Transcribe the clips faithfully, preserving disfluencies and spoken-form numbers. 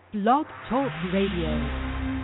Blog Talk Radio.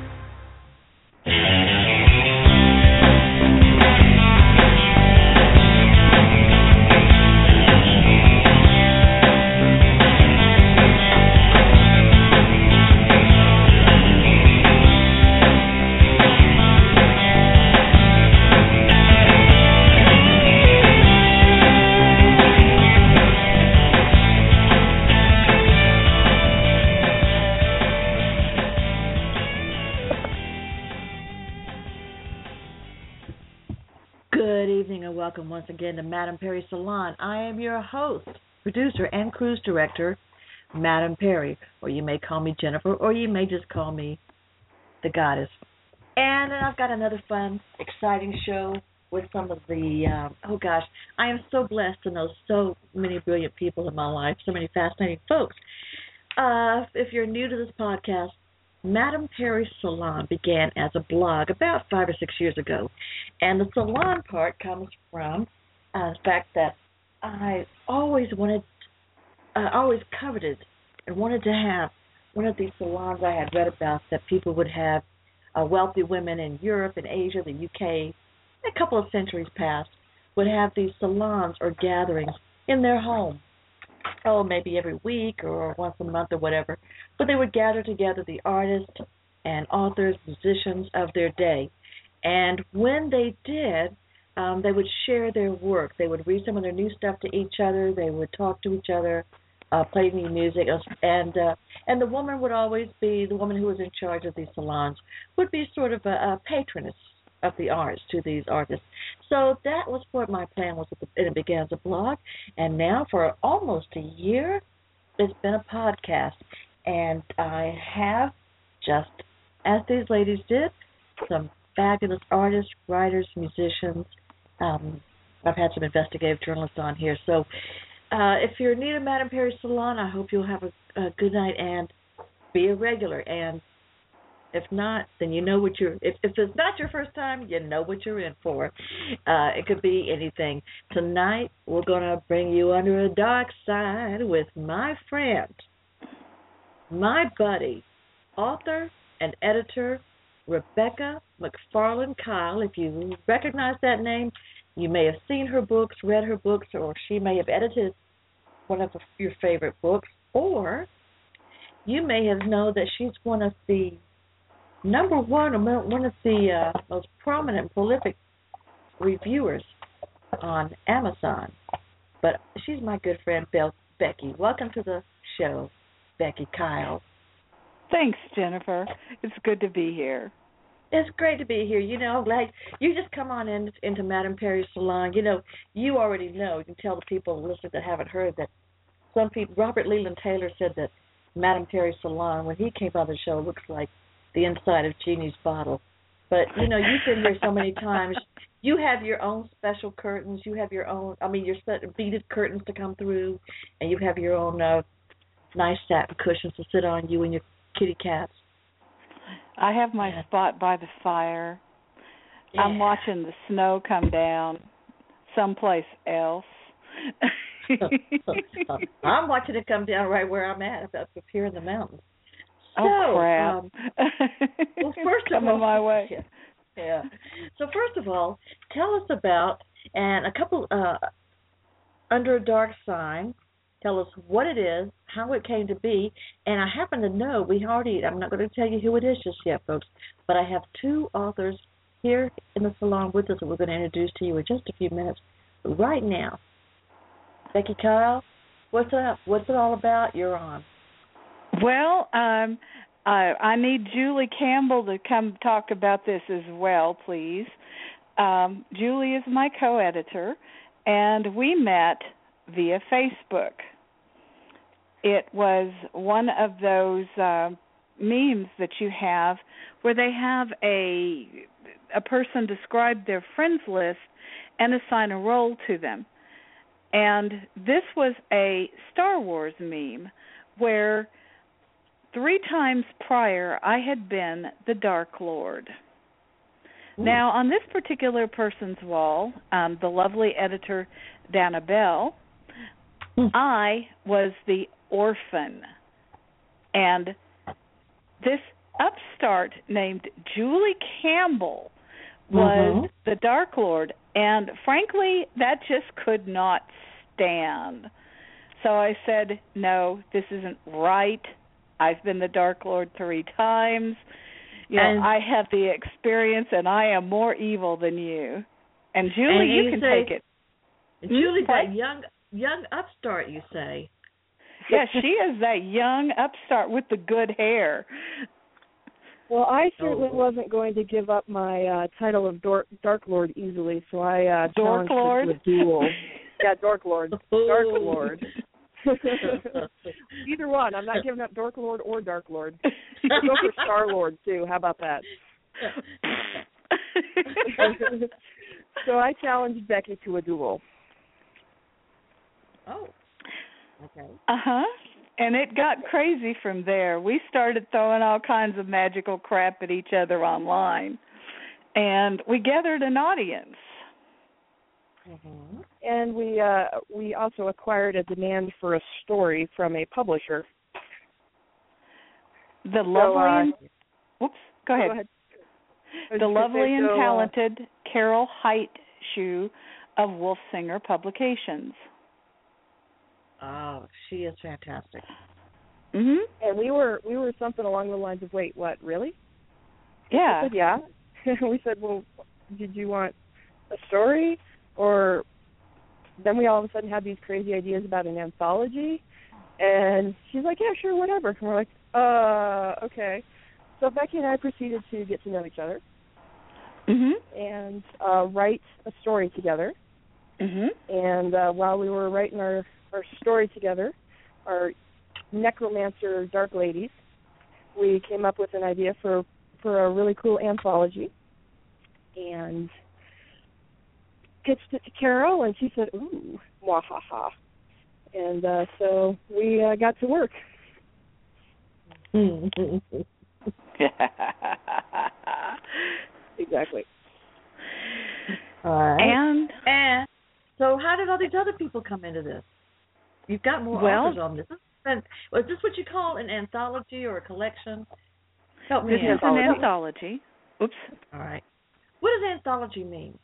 Welcome once again to Madame Perry Salon. I am your host, producer, and cruise director, Madame Perry, or you may call me Jennifer, or you may just call me the Goddess. And I've got another fun, exciting show with some of the, um, oh gosh, I am so blessed to know so many brilliant people in my life, so many fascinating folks. Uh, if you're new to this podcast, Madame Perry Salon began as a blog about five or six years ago. And the salon part comes from uh, the fact that I always wanted, I uh, always coveted and wanted to have one of these salons I had read about that people would have uh, wealthy women in Europe and Asia, the U K, a couple of centuries past, would have these salons or gatherings in their home. Oh, maybe every week or once a month or whatever. But they would gather together the artists and authors, musicians of their day. And when they did, um, they would share their work. They would read some of their new stuff to each other. They would talk to each other, uh, play new music. And uh, and the woman would always be, the woman who was in charge of these salons, would be sort of a, a patroness of the arts to these artists. So that was what my plan was, and it began as a blog. And now for almost a year, it's been a podcast. And I have, just as these ladies did, some fabulous artists, writers, musicians. Um, I've had some investigative journalists on here. So uh, if you're new to Madame Perry Salon, I hope you'll have a, a good night and be a regular. And if not, then you know what you're, if, if it's not your first time, you know what you're in for. Uh, it could be anything. Tonight, we're going to bring you under a dark side with my friend, my buddy, author and editor, Rebecca McFarland Kyle. If you recognize that name, you may have seen her books, read her books, or she may have edited one of your favorite books, or you may have known that she's one of the number one, one of the uh, most prominent and prolific reviewers on Amazon. But she's my good friend, Bel- Becky. Welcome to the show, Becky Kyle. Thanks, Jennifer. It's good to be here. It's great to be here. You know, like you just come on in into Madame Perry's Salon. You know, you already know. You can tell the people listening that haven't heard that some people, Robert Leland Taylor said that Madame Perry's Salon, when he came on the show, looks like the inside of Genie's bottle. But, you know, you've been here so many times. You have your own special curtains. You have your own, I mean, your beaded curtains to come through, and you have your own uh, nice satin cushions to sit on, you and your kitty cats. I have my yeah. spot by the fire. Yeah. I'm watching the snow come down someplace else. I'm watching it come down right where I'm at, up here in the mountains. So, oh, crap. Um, well, first of all, my way. Yeah, yeah. So first of all, tell us about, and a couple, uh, Under a Dark Sign, tell us what it is, how it came to be, and I happen to know, we already, I'm not going to tell you who it is just yet, folks, but I have two authors here in the salon with us that we're going to introduce to you in just a few minutes. But right now, Becky Kyle, what's up? What's it all about? You're on. Well, um, I, I need Julie Campbell to come talk about this as well, please. Um, Julie is my co-editor, and we met via Facebook. It was one of those uh, memes that you have where they have a a person describe their friends list and assign a role to them. And this was a Star Wars meme where three times prior I had been the Dark Lord. Ooh. Now, on this particular person's wall, um, the lovely editor Dana Bell, mm. I was the orphan. And this upstart named Julie Campbell was Mhm. the Dark Lord, and frankly, that just could not stand. So I said, no, this isn't right. I've been the Dark Lord three times. You know, And- I have the experience, and I am more evil than you. And Julie, And you you can say- take it. Julie's Hmm? that young young upstart, you say. Yes, she is that young upstart with the good hair. Well, I certainly Oh. wasn't going to give up my uh, title of Dor- Dark Lord easily, so I uh, Dork challenged her Lord? to a duel. Yeah, Dork Lord. Dark Lord. Either one. I'm not giving up Dork Lord or Dark Lord. I'll go for Star Lord, too. How about that? So I challenged Becky to a duel. Oh. Okay. Uh-huh. And it got crazy from there. We started throwing all kinds of magical crap at each other online. And we gathered an audience. Mhm. And we uh, we also acquired a demand for a story from a publisher. The So, lovely uh, and whoops, go ahead. Go ahead. I was The just gonna lovely say, and so, uh, talented Carol Heitschuh of Wolfsinger Publications. Oh, she is fantastic. Mhm. And we were we were something along the lines of, wait, what, really? Yeah. I said, yeah. We said, well, did you want a story? Or then we all of a sudden had these crazy ideas about an anthology. And she's like, yeah, sure, whatever. And we're like, uh, okay. So Becky and I proceeded to get to know each other Mhm. and uh, write a story together. Mhm. And uh, while we were writing our, our story together, our necromancer dark ladies, we came up with an idea for, for a really cool anthology and pitched it to Carol, and she said, ooh, mwahaha. And uh, so we uh, got to work. Exactly. All right. And And so, how did all these other people come into this? You've got more Well- authors on this. And was this what you call an anthology or a collection? Help me this is out. an anthology. Oops. All right. What does anthology mean?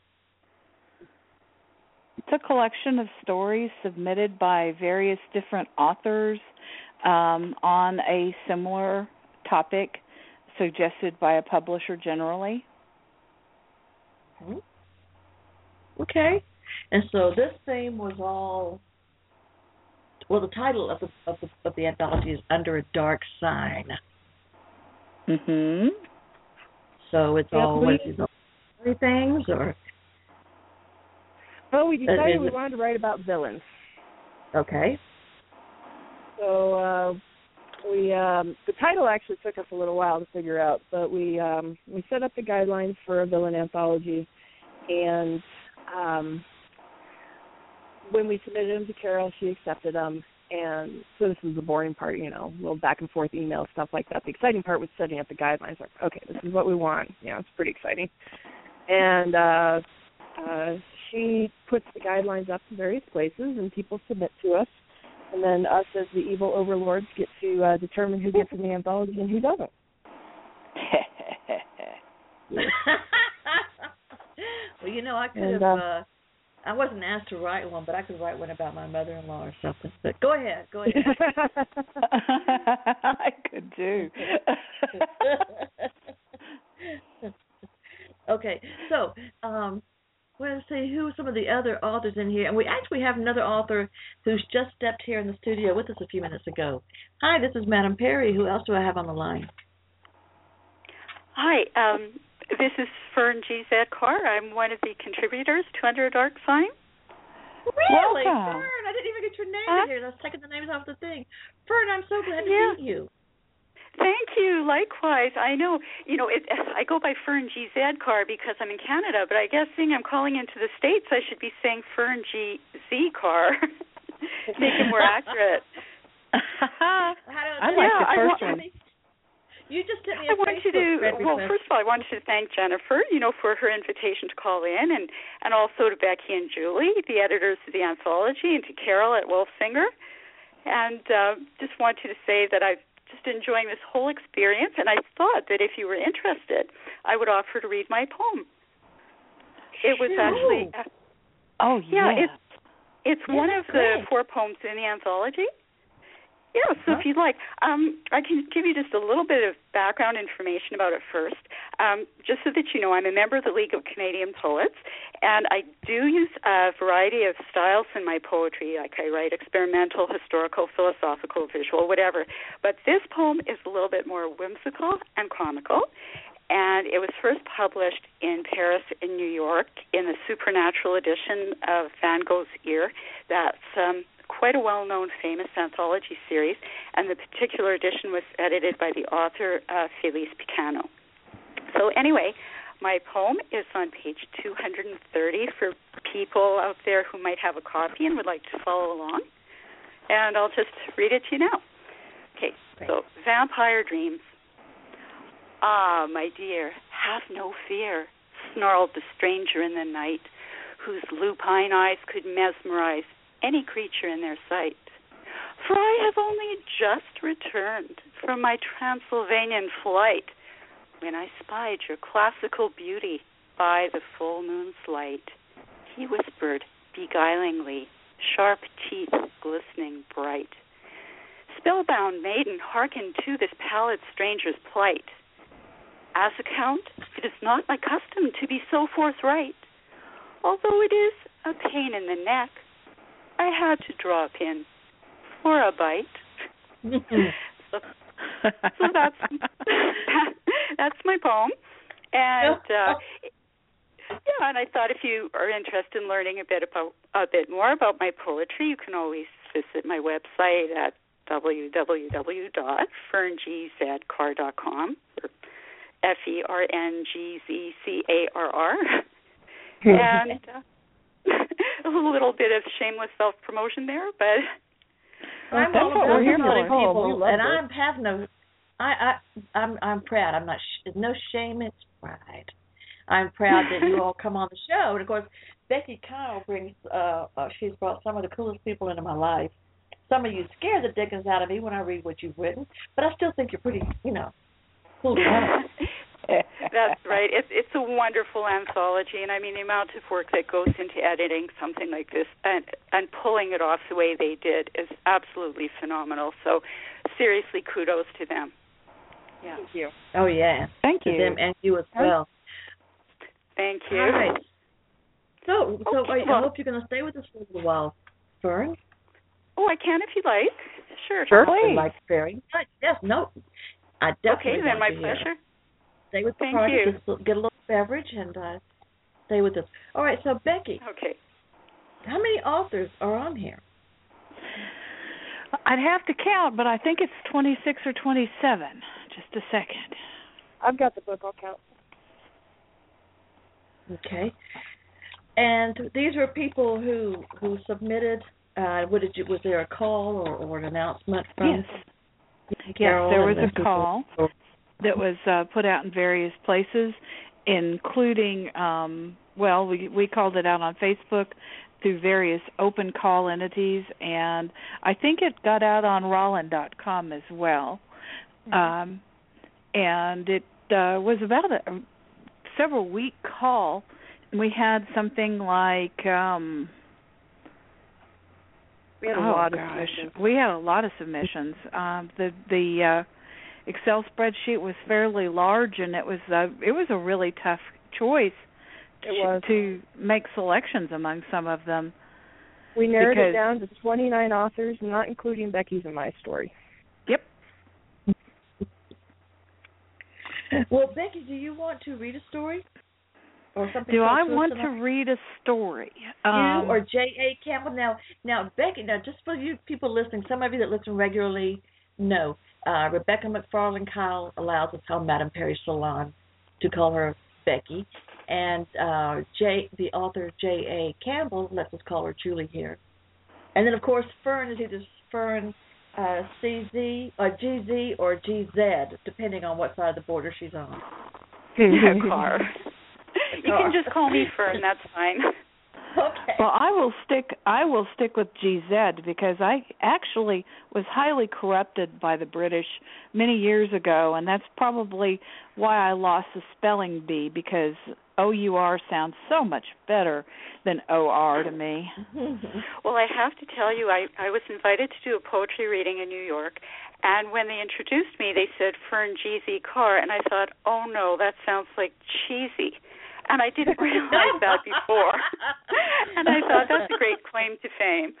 It's a collection of stories submitted by various different authors um, on a similar topic, suggested by a publisher generally. Hmm? Okay. And so this theme was all. Well, the title of the of the, of the anthology is Under a Dark Sign. Mhm. So it's Yep, all we- what is it, three things or Well, we decided is we it- wanted to write about villains. okay. So uh, we um, the title actually took us a little while to figure out, but we um, we set up the guidelines for a villain anthology, and um, when we submitted them to Carol, she accepted them. And so this was the boring part, you know, little back and forth email stuff like that. The exciting part was setting up the guidelines. Like, okay, this is what we want. You know, it's pretty exciting. And uh, uh, she puts the guidelines up in various places, and people submit to us. And then us, as the evil overlords, get to uh, determine who gets in the anthology and who doesn't. Well, you know, I could And, have. uh, Uh, I wasn't asked to write one, but I could write one about my mother-in-law or something. But go ahead, go ahead. I could do. Okay, so um, let's see who are some of the other authors in here, and we actually have another author who's just stepped here in the studio with us a few minutes ago. Hi, this is Madam Perry. Who else do I have on the line? Hi, um, this is Fern G. Zadkar. I'm one of the contributors to Under a Dark Sign. Really, Welcome. Fern? I didn't even get your name Huh? in here. I was taking the names off the thing. Fern, I'm so glad to Yeah. meet you. Thank you. Likewise. I know, you know, it, I go by Fern G. Zadkar because I'm in Canada, but I guess seeing I'm calling into the States, I should be saying Fern G. Z-Car. Make it more accurate. How do I like Yeah, the I first wa- one. You just sent me I a want you Facebook to, friend well, request. first of all, I wanted to thank Jennifer, you know, for her invitation to call in, and, and also to Becky and Julie, the editors of the anthology, and to Carol at Wolfsinger. And uh, just wanted to say that I've just enjoying this whole experience, and I thought that if you were interested, I would offer to read my poem. It was actually... Uh, oh, yeah. yeah. It's, it's yeah, one of great. the four poems in the anthology. Yeah, so huh? if you'd like, um, I can give you just a little bit of background information about it first, um, just so that you know I'm a member of the League of Canadian Poets, and I do use a variety of styles in my poetry, like I write experimental, historical, philosophical, visual, whatever. But this poem is a little bit more whimsical and comical, and it was first published in Paris and New York in the Supernatural edition of Van Gogh's Ear. That's... Um, quite a well-known, famous anthology series, and the particular edition was edited by the author, uh, Felice Picano. So anyway, my poem is on page two hundred thirty for people out there who might have a copy and would like to follow along, and I'll just read it to you now. Okay, so Vampire Dreams. Ah, my dear, have no fear, snarled the stranger in the night, whose lupine eyes could mesmerize any creature in their sight. For I have only just returned from my Transylvanian flight when I spied your classical beauty by the full moon's light. He whispered beguilingly, sharp teeth glistening bright. Spellbound maiden, hearken to this pallid stranger's plight. As a count, it is not my custom to be so forthright, although it is a pain in the neck. I had to drop in for a bite. so, so that's that's my poem, and uh, yeah. And I thought if you are interested in learning a bit about a bit more about my poetry, you can always visit my website at w w w dot fern g z car dot com, or F E R N G Z C A R R, and. Uh, a little bit of shameless self-promotion there, but I'm that's all what about we're here promoting for. people, and I'm having a, I, I, I'm, I'm proud. I'm not. There's no shame. It's pride. I'm proud that you all come on the show, and of course, Becky Kyle brings. Uh, uh, she's brought some of the coolest people into my life. Some of you scare the dickens out of me when I read what you've written, but I still think you're pretty, you know, cool to know. That's right. It's it's a wonderful anthology, and I mean the amount of work that goes into editing something like this and and pulling it off the way they did is absolutely phenomenal. So seriously, kudos to them. Yeah. Thank you. Oh yeah. Thank to you. them and you as well. Thank you. All right. So so Okay, I, well, I hope you're going to stay with us for a little while, Fern. Oh, I can if you like. Sure. Sure. I Please. like very much. Yes. No. I definitely. Okay, then want my to hear. pleasure. Stay with the Thank party, you. just get a little beverage, and uh, stay with us. All right, so Becky, Okay. how many authors are on here? I'd have to count, but I think it's twenty-six or twenty-seven. Just a second. I've got the book. I'll count. Okay. And these were people who who submitted. Uh, what did you? Was there a call or, or an announcement from? Yes. Yes, Carol there was and a the call people? that was uh, put out in various places, including, um, well, we we called it out on Facebook through various open call entities, and I think it got out on Rollin dot com as well. Mm-hmm. Um, and it uh, was about a, a several week call. We had something like um, we had a oh lot gosh, of submissions. we had a lot of submissions. Um, the the uh, Excel spreadsheet was fairly large, and it was a, it was a really tough choice It was. to make selections among some of them. We narrowed because, it down to twenty-nine authors, not including Becky's and my story. Yep. Well, Becky, do you want to read a story or something? Do I personal want tonight? to read a story? You Um, or J A. Campbell? Now, now, Becky. Now, just for you people listening, some of you that listen regularly know uh, Rebecca McFarlane Kyle allows us call Madame Perry Salon to call her Becky, and uh, J. the author J A. Campbell lets us call her Julie here, and then of course Fern is either Fern uh, C Z or G Z or G Z, depending on what side of the border she's on. Yeah, car. You can just call me Fern. That's fine. Okay. Well, I will stick. I will stick with G Z because I actually was highly corrupted by the British many years ago, and that's probably why I lost the spelling bee because O U R sounds so much better than O R to me. Well, I have to tell you, I, I was invited to do a poetry reading in New York, and when they introduced me, they said Fern G Z Carr, and I thought, oh no, that sounds like cheesy. And I didn't realize that before. And I thought that's a great claim to fame.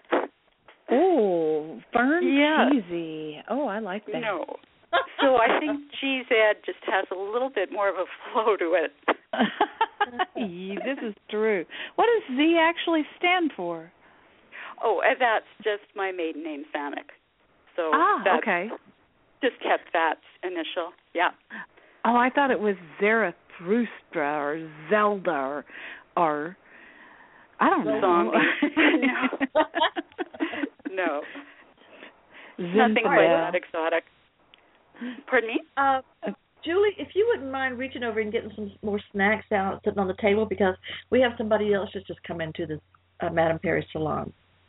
Oh, Fern yeah. Cheesy. Oh, I like that. No. So I think G Z just has a little bit more of a flow to it. This is true. What does Z actually stand for? Oh, and that's just my maiden name, Sanic. So ah, that's okay. Just kept that initial. Yeah. Oh, I thought it was Zarathustra or Zelda or, or I don't know. Zombie. No. No. Nothing quite that exotic. Pardon me? Uh, Julie, if you wouldn't mind reaching over and getting some more snacks out sitting on the table because we have somebody else that's just come into the uh, Madame Perry salon.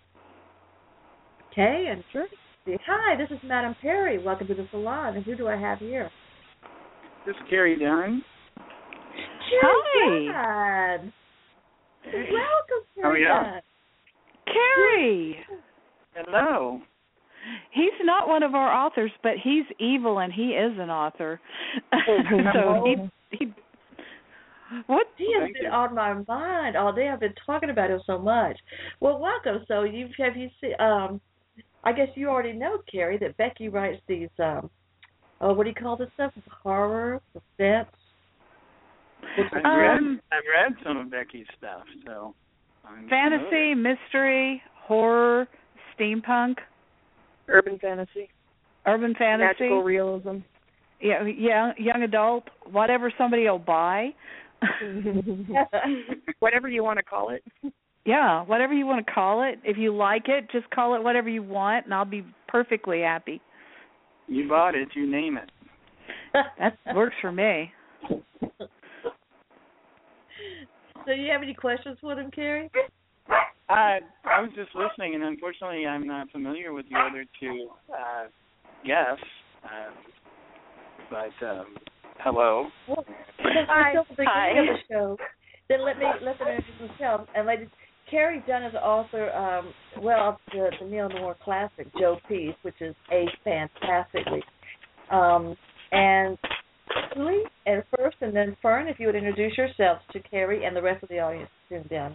Okay, and sure. Hi, this is Madame Perry. Welcome to the salon. And who do I have here? This is Carrie Dunn. Hi. Dunn. Welcome, Carrie. How are you? Dunn. Carrie. Hello. He's not one of our authors, but he's evil and he is an author. so he, he what he has been on my mind all day. I've been talking about him so much. Well, welcome. So you have you seen? Um, I guess you already know, Carrie, that Becky writes these. Um, oh, what do you call this stuff? Horror, suspense. I've um, read I've read some of Becky's stuff, so I'm fantasy, familiar. Mystery, horror, steampunk. Urban fantasy. Urban fantasy. Magical realism. Yeah, yeah, young adult, whatever somebody will buy. Whatever you want to call it. Yeah, whatever you want to call it. If you like it, just call it whatever you want, and I'll be perfectly happy. You bought it, you name it. That works for me. So you have any questions for them, Carrie? I I was just listening, and unfortunately, I'm not familiar with the other two uh, guests. Uh, but um, hello. Well, Hi. Hi. The Hi. Of the show. Then let me let them introduce themselves. And ladies, Carrie Dunn is the author, um, well, the, the neo noir classic Joe Peace, which is aged fantastically. Um, and Julie, and first, and then Fern, if you would introduce yourselves to Carrie and the rest of the audience tuned in.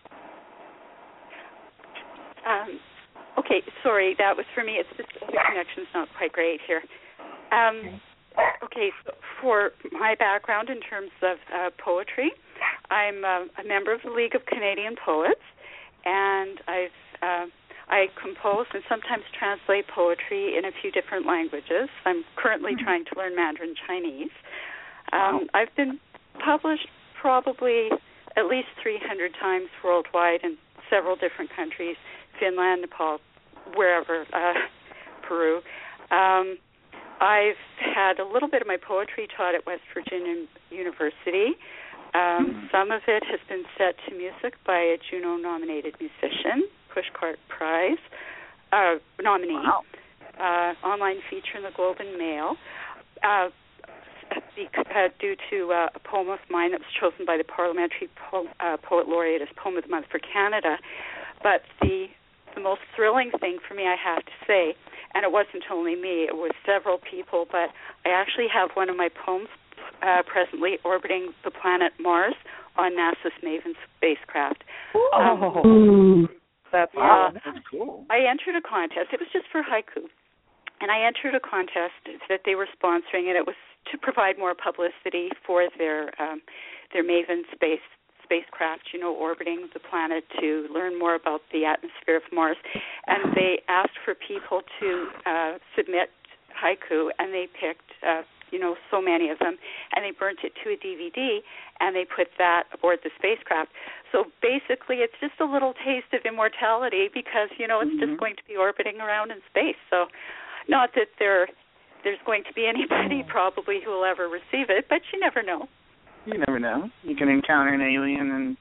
Um, okay, sorry, that was for me. It's just the connection's not quite great here. Um, okay, so for my background in terms of uh, poetry, I'm uh, a member of the League of Canadian Poets, and I've uh, I compose and sometimes translate poetry in a few different languages. I'm currently mm-hmm. trying to learn Mandarin Chinese. Um, wow. I've been published probably at least three hundred times worldwide in several different countries. Finland, Nepal, wherever, uh, Peru. Um, I've had a little bit of my poetry taught at West Virginia University. Um, mm-hmm. Some of it has been set to music by a Juno-nominated musician, Pushcart Prize uh, nominee, wow. uh, online feature in the Globe and Mail. Uh, uh, due to uh, a poem of mine that was chosen by the Parliamentary po- uh, Poet Laureate as Poem of the Month for Canada. But the the most thrilling thing for me, I have to say, and it wasn't only me, it was several people, but I actually have one of my poems uh, presently orbiting the planet Mars on NASA's MAVEN spacecraft. Oh, um, that's, yeah, that's cool. I entered a contest. It was just for haiku. And I entered a contest that they were sponsoring, and it was to provide more publicity for their um, their MAVEN space spacecraft, you know, orbiting the planet to learn more about the atmosphere of Mars. And they asked for people to uh, submit haiku, and they picked, uh, you know, so many of them, and they burnt it to a D V D, and they put that aboard the spacecraft. So basically, it's just a little taste of immortality because, you know, it's mm-hmm. just going to be orbiting around in space. So not that there there's going to be anybody probably who will ever receive it, but you never know. You never know. You can encounter an alien and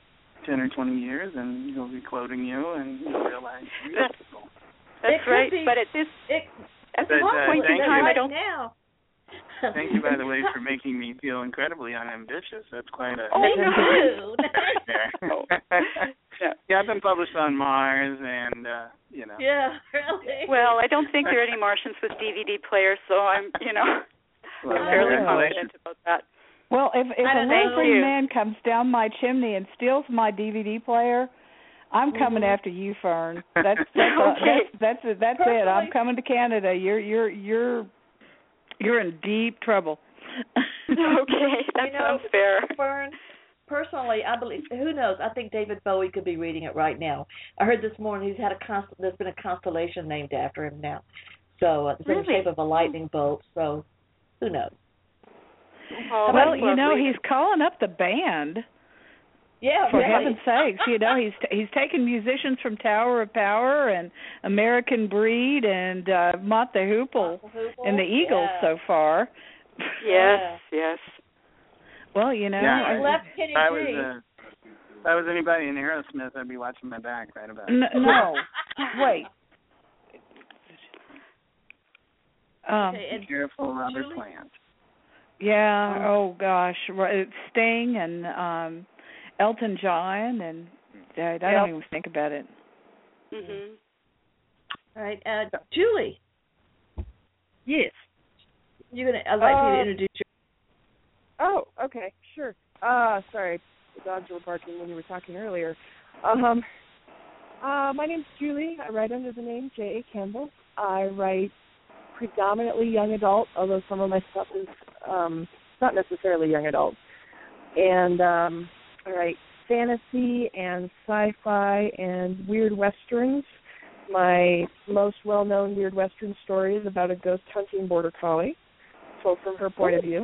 ten or twenty years, and he'll be quoting you, and you'll realize you're That's, beautiful. that's right. Be, but at this it, at But, this uh, point in thank time, you. I don't. Now. Thank you, by the way, for making me feel incredibly unambitious. That's quite a... Oh, me too. Oh. yeah. yeah, I've been published on Mars, and, uh, you know. Yeah, really. Well, I don't think there are any Martians with D V D players, so I'm, you know, Well, I'm fairly congratulations. confident about that. Well, if if I a don't little know. green man comes down my chimney and steals my D V D player, I'm coming Mhm. after you, Fern. That's that's uh, Okay. that's that's, that's it. I'm coming to Canada. You're you're you're you're in deep trouble. Okay, that You know, sounds fair. Fern, personally, I believe. Who knows? I think David Bowie could be reading it right now. I heard this morning he's had a const- There's been a constellation named after him now. So uh, it's in the Really? shape of a lightning bolt. So who knows? Oh, well, that's you know, lovely. he's calling up the band. Yeah, For really. heaven's sakes, you know, he's he's taken musicians from Tower of Power and American Breed and uh, Mott the Hoople and the Eagles yeah. so far. Yes, yes. Well, you know, Yeah, I I, left Kenny If I G. was, uh, if I was anybody in Aerosmith, I'd be watching my back right about n- it. no, wait. Um, Okay, and Be careful, Robert Julie? Plant. yeah. Oh gosh, right, Sting and um, Elton John, and uh, I don't Yep. even think about it. Mhm. all right, uh, Julie, Yes. you're gonna. I'd like you Uh, to introduce your. Oh, okay, sure. Uh, sorry, the dogs were barking when you were talking earlier. Um, uh, my name's Julie. I write under the name J A. Campbell. I write predominantly young adult, although some of my stuff is um, not necessarily young adult. And um, I write fantasy and sci-fi and weird westerns. My most well-known weird western story is about a ghost hunting border collie, told from her point of view.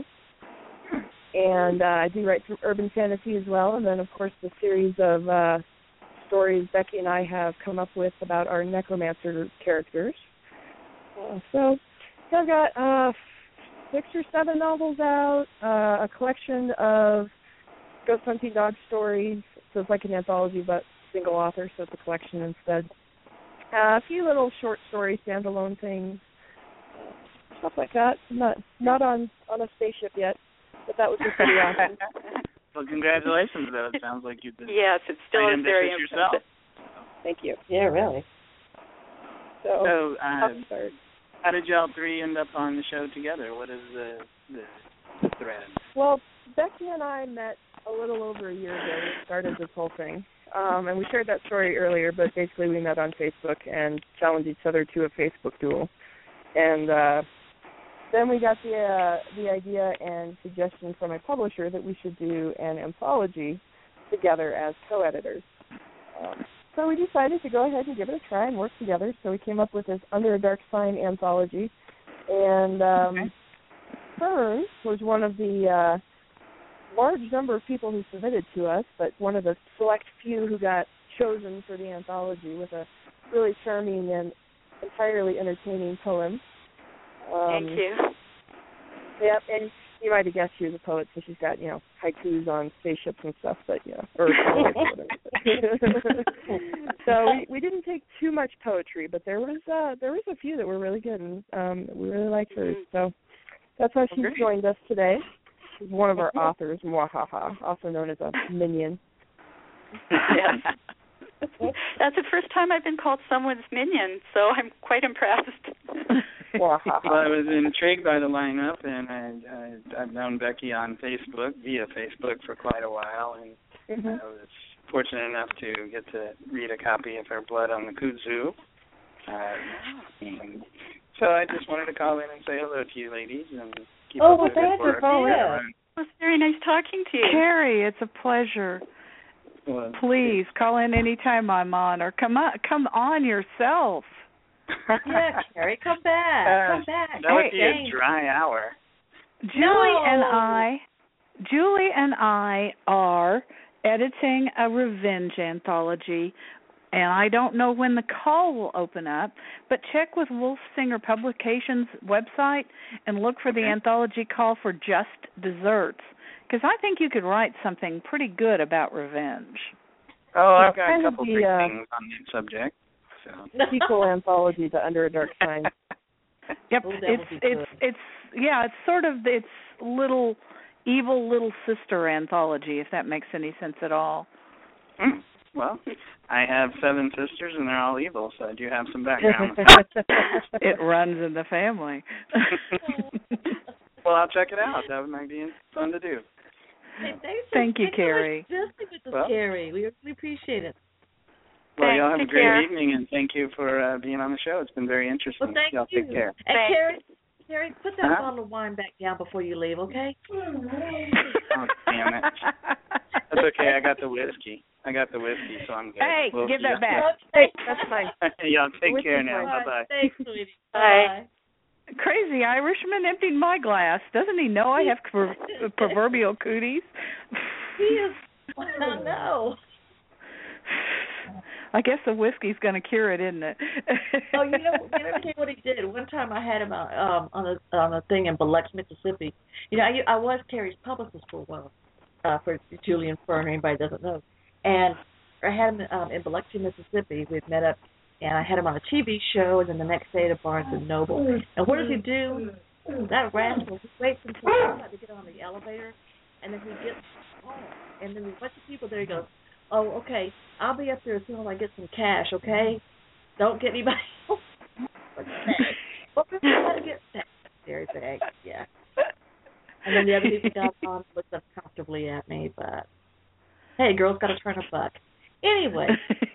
And uh, I do write some urban fantasy as well, and then, of course, the series of uh, stories Becky and I have come up with about our necromancer characters. Uh, so, so I've got uh, six or seven novels out, uh, a collection of ghost hunting dog stories, so it's like an anthology but single author, so it's a collection instead. Uh, a few little short story, standalone things, uh, stuff like that. Not not on, on a spaceship yet, but that would be pretty awesome. Well, congratulations, though. It sounds like you've been Yes, it still quite is very ambitious yourself. impressive. Thank you. Yeah, really. So, So, uh, I'll start. how did y'all three end up on the show together? What is the, the, the thread? Well, Becky and I met a little over a year ago. We started this whole thing. Um, and we shared that story earlier, but basically we met on Facebook and challenged each other to a Facebook duel. And uh, then we got the uh, the idea and suggestion from a publisher that we should do an anthology together as co-editors. Um, so we decided to go ahead and give it a try and work together. So we came up with this Under a Dark Sign anthology. And um, Okay. Fern was one of the uh, large number of people who submitted to us, but one of the select few who got chosen for the anthology with a really charming and entirely entertaining poem. Um, Thank you. Yep, and you might have guessed she was a poet, so she's got, you know, haikus on spaceships and stuff, but, you know, or so we, we didn't take too much poetry, but there was uh, there was a few that were really good, and um, we really liked hers. So that's why she's Okay. joined us today. She's one of our authors, mwahaha, also known as a minion. Yes. That's the first time I've been called someone's minion, so I'm quite impressed. Well, I was intrigued by the lineup, and I, I, I've known Becky on Facebook, via Facebook, for quite a while, and Mm-hmm. I was fortunate enough to get to read a copy of her Blood on the Kudzu. Uh, and so I just wanted to call in and say hello to you ladies, and keep Oh, up well, the good thanks for work. calling. Yeah. It was very nice talking to you. Carrie, it's a pleasure. Well, Please call in anytime I'm on, or come on, come on yourself. Yeah, Carrie, come back. Uh, come back. That would Hey, be thanks. a dry hour. Julie No. and I, Julie and I are editing a revenge anthology, and I don't know when the call will open up, but check with Wolf Singer Publications website and look for the Okay. anthology call for Just Desserts, because I think you could write something pretty good about revenge. Oh, I've got kind a of couple the, big uh, things on that subject. So. sequel anthology to Under a Dark Sign. Yep, Oh, that it's would be it's good. it's yeah, it's sort of it's little evil little sister anthology, if that makes any sense at all. Mm. Well, I have seven sisters, and they're all evil, so I do have some background. It runs in the family. Well, I'll check it out. That might be fun to do. Hey, thanks for, Thank you, thanks Carrie. So much for visiting with us, Well, Carrie. We really appreciate it. Well, Thanks. y'all have Take a great care. evening, and thank you for uh, being on the show. It's been very interesting. Well, thank y'all you. take care. And Thanks. Carrie, Carrie, put that Uh-huh. bottle of wine back down before you leave, okay? Oh, damn it. That's okay. I got the whiskey. I got the whiskey, so I'm good. Hey, We'll give see that ya. back. Hey, that's fine. Y'all take Whiskey's care now. fine. Bye-bye. Thanks, sweetie. Bye. Bye. Crazy Irishman emptied my glass. Doesn't he know I have pro- proverbial cooties? He is. I know. I guess the whiskey's going to cure it, isn't it? Oh, you know, you know tell you what he did. One time I had him uh, um, on a on a thing in Biloxi, Mississippi. You know, I, I was Carrie's publicist for a while, uh, for Julian Fern. Anybody doesn't know, and I had him um, in Biloxi, Mississippi. We'd met up, and I had him on a T V show, and then the next day at Barnes and Noble. And what does he do? That rascal, he waits until I'm about to get on the elevator, and then he gets home, and then there's a bunch of people there. He goes, "Oh, okay, I'll be up there as soon as I get some cash, okay? Don't get anybody else." Well, we got to get that very big, yeah. And then the other people got on and looked uncomfortably at me, but hey, girls got to turn a buck. Anyway.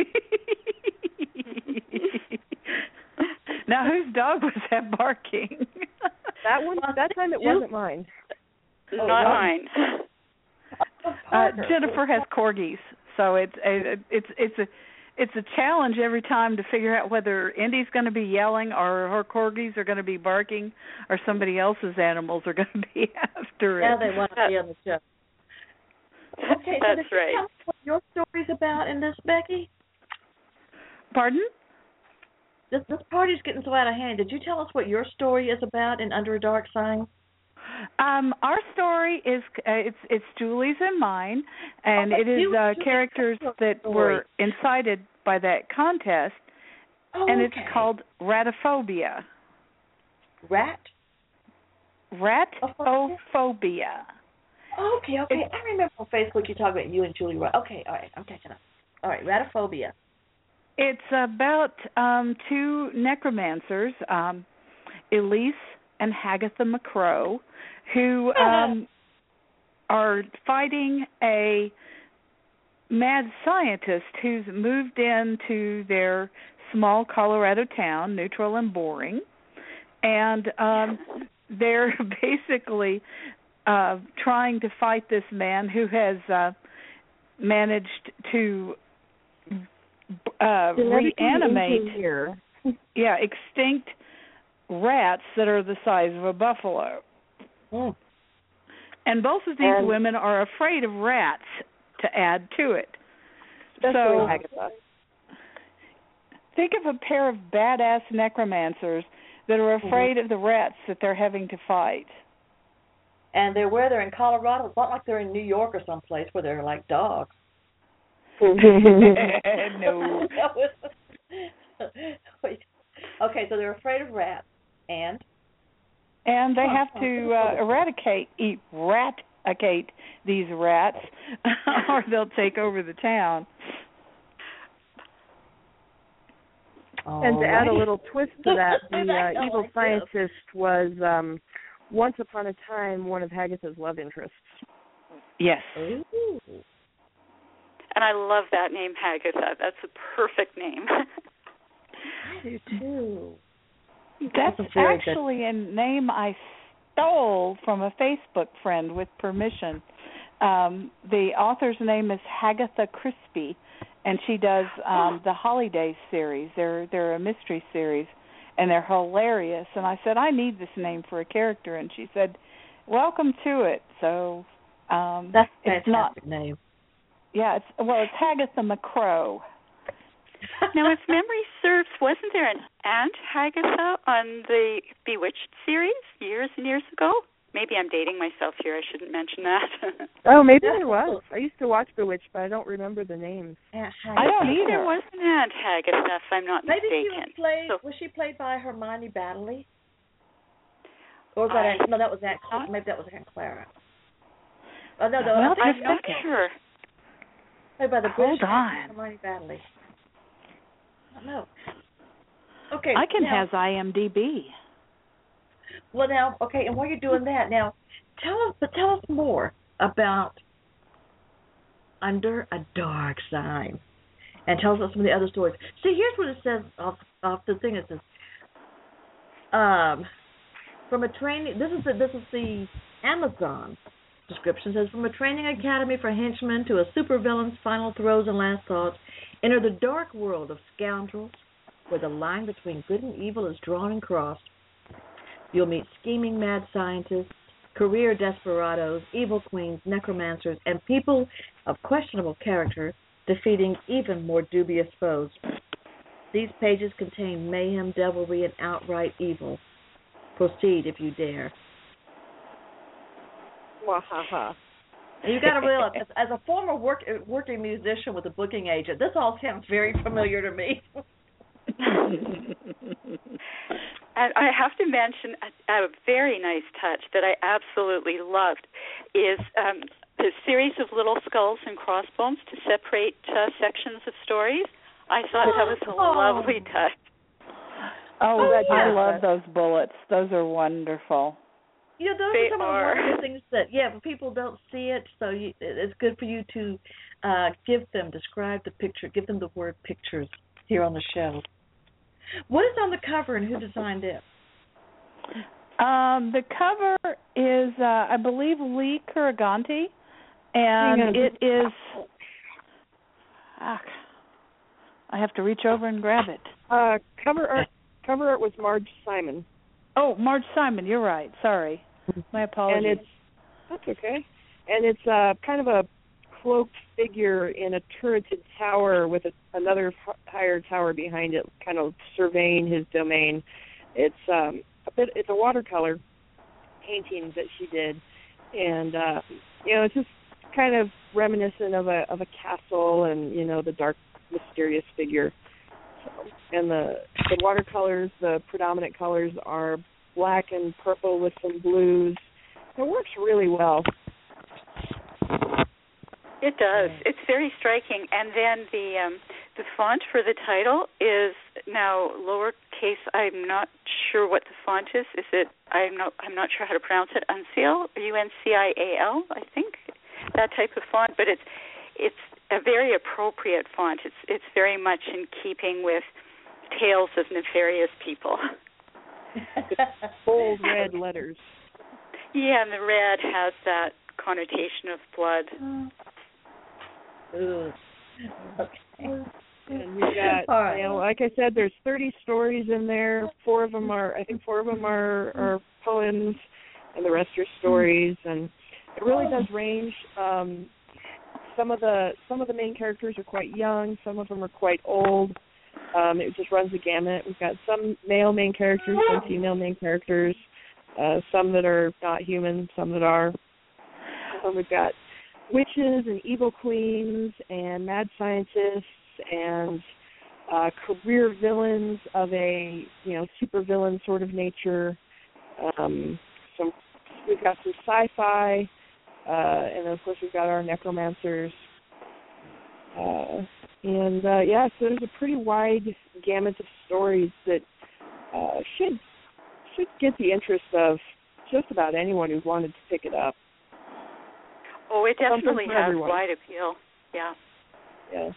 Now, whose dog was that barking? That one, that time it wasn't mine. Not Oh, mine. Uh, Jennifer has corgis, so it's a, it's it's a it's a challenge every time to figure out whether Indy's going to be yelling or her corgis are going to be barking or somebody else's animals are going to be after it. Yeah, they want to be on the show. Okay, so That's did you right. tell us what your story's about in this, Becky? Pardon? This, this party's getting so out of hand. Did you tell us what your story is about in Under a Dark Sign? Um, our story is uh, it's it's Julie's and mine, and Oh, it is you- uh, you characters tell us that your were story. incited by that contest, Oh, and okay. it's called Ratophobia. Rat? Ratophobia. Okay, okay. I remember on Facebook you talked about you and Julie. Rat. Okay, all right. I'm catching up. All right, Ratophobia. It's about um, two necromancers, um, Elise and Hagatha McCrow, who um, are fighting a mad scientist who's moved into their small Colorado town, neutral and boring, and um, they're basically uh, trying to fight this man who has uh, managed to uh, reanimate, yeah, extinct rats that are the size of a buffalo. Mm. And both of these And women are afraid of rats, to add to it. especially So Agatha. think of a pair of badass necromancers that are afraid Mm-hmm. of the rats that they're having to fight. And they're where they're in Colorado. It's not like they're in New York or someplace where they're like dogs. No. Okay, so they're afraid of rats. And? And they have to uh, eradicate, eradicate these rats, or they'll take over the town. And to add a Alrighty. little twist to that, the I uh, know, evil like this. scientist was um, once upon a time one of Hagatha's love interests. Yes. Ooh. And I love that name, Hagatha. That's a perfect name. I do too. That's That's very good. actually a name I stole from a Facebook friend with permission. Um, the author's name is Hagatha Crispy, and she does um, the Holidays series. They're they're a mystery series, and they're hilarious. And I said, I need this name for a character, and she said, welcome to it. So um, That's a it's not. fantastic name. Yeah, it's well, it's Hagatha McCrow. Now, if memory serves, wasn't there an Aunt Hagatha on the Bewitched series years and years ago? maybe I'm dating myself here. I shouldn't mention that. Oh, maybe there was. I used to watch Bewitched, but I don't remember the names. Aunt I don't think either. There was an Aunt Hagatha, if I'm not Maybe mistaken. she was played. So, was she played by Hermione Baddeley? Or was that I, Aunt, no? That was Aunt. Cl- maybe that was Aunt Clara. Oh no, no. Well, I I'm think not okay. sure. Played by the Hold British on. Hermione Baddeley. I don't know. Okay. I can now, has I M D B. Well, now, okay, and while you're doing that, now tell us, but tell us more about Under a Dark Sign, and tell us some of the other stories. See, here's what it says off off the thing. It says, um, from a training. This is the this is the Amazon description. It says, from a training academy for henchmen to a supervillain's final throes and last thoughts, enter the dark world of scoundrels, where the line between good and evil is drawn and crossed. You'll meet scheming mad scientists, career desperados, evil queens, necromancers, and people of questionable character defeating even more dubious foes. These pages contain mayhem, devilry, and outright evil. Proceed if you dare. Wahaha. And you got to realize, as, as a former work, working musician with a booking agent, this all sounds very familiar to me. And I have to mention a, a very nice touch that I absolutely loved is um, the series of little skulls and crossbones to separate uh, sections of stories. I thought that was a oh. lovely touch. Oh, Oh, I yeah. love those bullets. Those are wonderful. You know, those They are some are. of the wonderful things that, yeah, but people don't see it, so you, it's good for you to uh, give them, describe the picture, give them the word pictures here on the show. What is on the cover and who designed it? Um, the cover is, uh, I believe, Lee Kuriganti, and it is. Ah, I have to reach over and grab it. Uh, cover art. Cover art was Marge Simon. Oh, Marge Simon. You're right. Sorry, my apologies. And it's that's okay. And it's uh, kind of a cloaked figure in a turreted tower with a, another f- higher tower behind it, kind of surveying his domain. It's um, a bit. It's a watercolor painting that she did, and uh, you know, it's just kind of reminiscent of a of a castle, and you know, the dark, mysterious figure. So, and the the watercolors, the predominant colors are black and purple with some blues. It works really well. It does. It's very striking. And then the um, the font for the title is now lowercase. I'm not sure what the font is. Is it? I'm not. I'm not sure how to pronounce it. Uncial, U N C I A L. I think that type of font. But it's it's a very appropriate font. It's it's very much in keeping with tales of nefarious people. Bold red letters. Yeah, and the red has that connotation of blood. Ooh. Okay. And we've got, All right. you know, like I said, there's thirty stories in there. Four of them are, I think, four of them are, are poems, and the rest are stories. And it really does range. Um, some of the some of the main characters are quite young. Some of them are quite old. Um, it just runs the gamut. We've got some male main characters, some female main characters, uh, some that are not human, some that are. And we've got witches and evil queens and mad scientists and uh, career villains of a, you know, super villain sort of nature. Um, some we've got some sci-fi, uh, and then of course we've got our necromancers. Uh, and uh, yeah, so there's a pretty wide gamut of stories that uh, should should get the interest of just about anyone who wanted to pick it up. Oh, it definitely has everyone. wide appeal. Yeah. Yeah.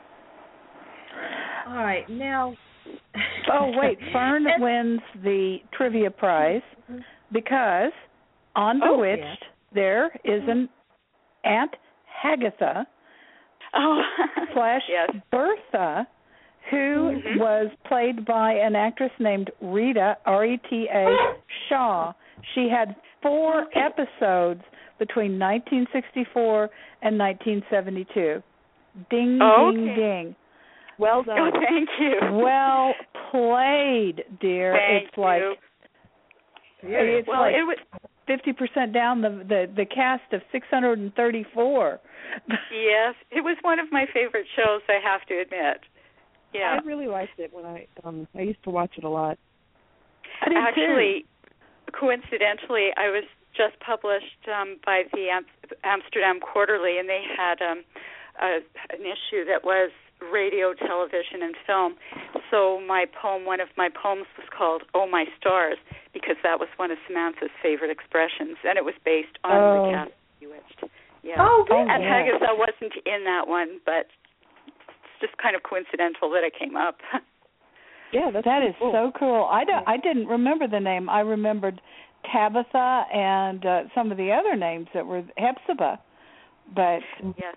All right, now. Oh, wait, Fern wins the trivia prize because on Oh, Bewitched yeah. there is an Aunt Hagatha Oh, slash yes. Bertha who Mhm. was played by an actress named Rita, R E T A, Shaw. She had four episodes between nineteen sixty-four and nineteen seventy-two. Ding, Oh, ding, okay. ding. Well done. Oh, thank you. Well played, dear. Thank it's like you. it's well, like it was fifty percent down the, the, the cast of six hundred thirty-four. Yes, it was one of my favorite shows, I have to admit. Yeah. I really liked it when I um I used to watch it a lot. I did Actually, too. coincidentally, I was just published um, by the Am- Amsterdam Quarterly, and they had um, a, an issue that was radio, television, and film. So my poem, one of my poems was called "Oh My Stars," because that was one of Samantha's favorite expressions, and it was based on oh. the cast of Bewitched. Yeah. Oh, really? And yeah. Hagatha wasn't in that one, but it's just kind of coincidental that it came up. Yeah, that's that is cool. so cool. I don't. I didn't remember the name. I remembered Tabitha and uh, some of the other names that were Hepzibah, but yes.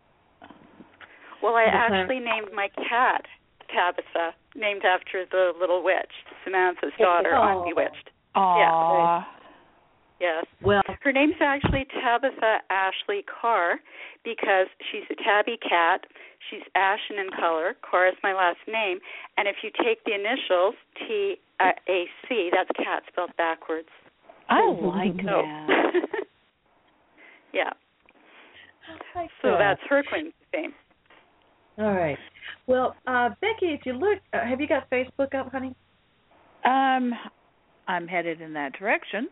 Well, I actually named my cat Tabitha, named after the little witch, Samantha's daughter on Bewitched. Aww. Yes. Well, her name's actually Tabitha Ashley Carr because she's a tabby cat. She's ashen in color. Carr is my last name. And if you take the initials, T A C, that's cat spelled backwards. I like so, that. yeah. Like so that. that's her claim to fame. All right. Well, uh, Becky, if you look, uh, have you got Facebook up, honey? Um, I'm headed in that direction.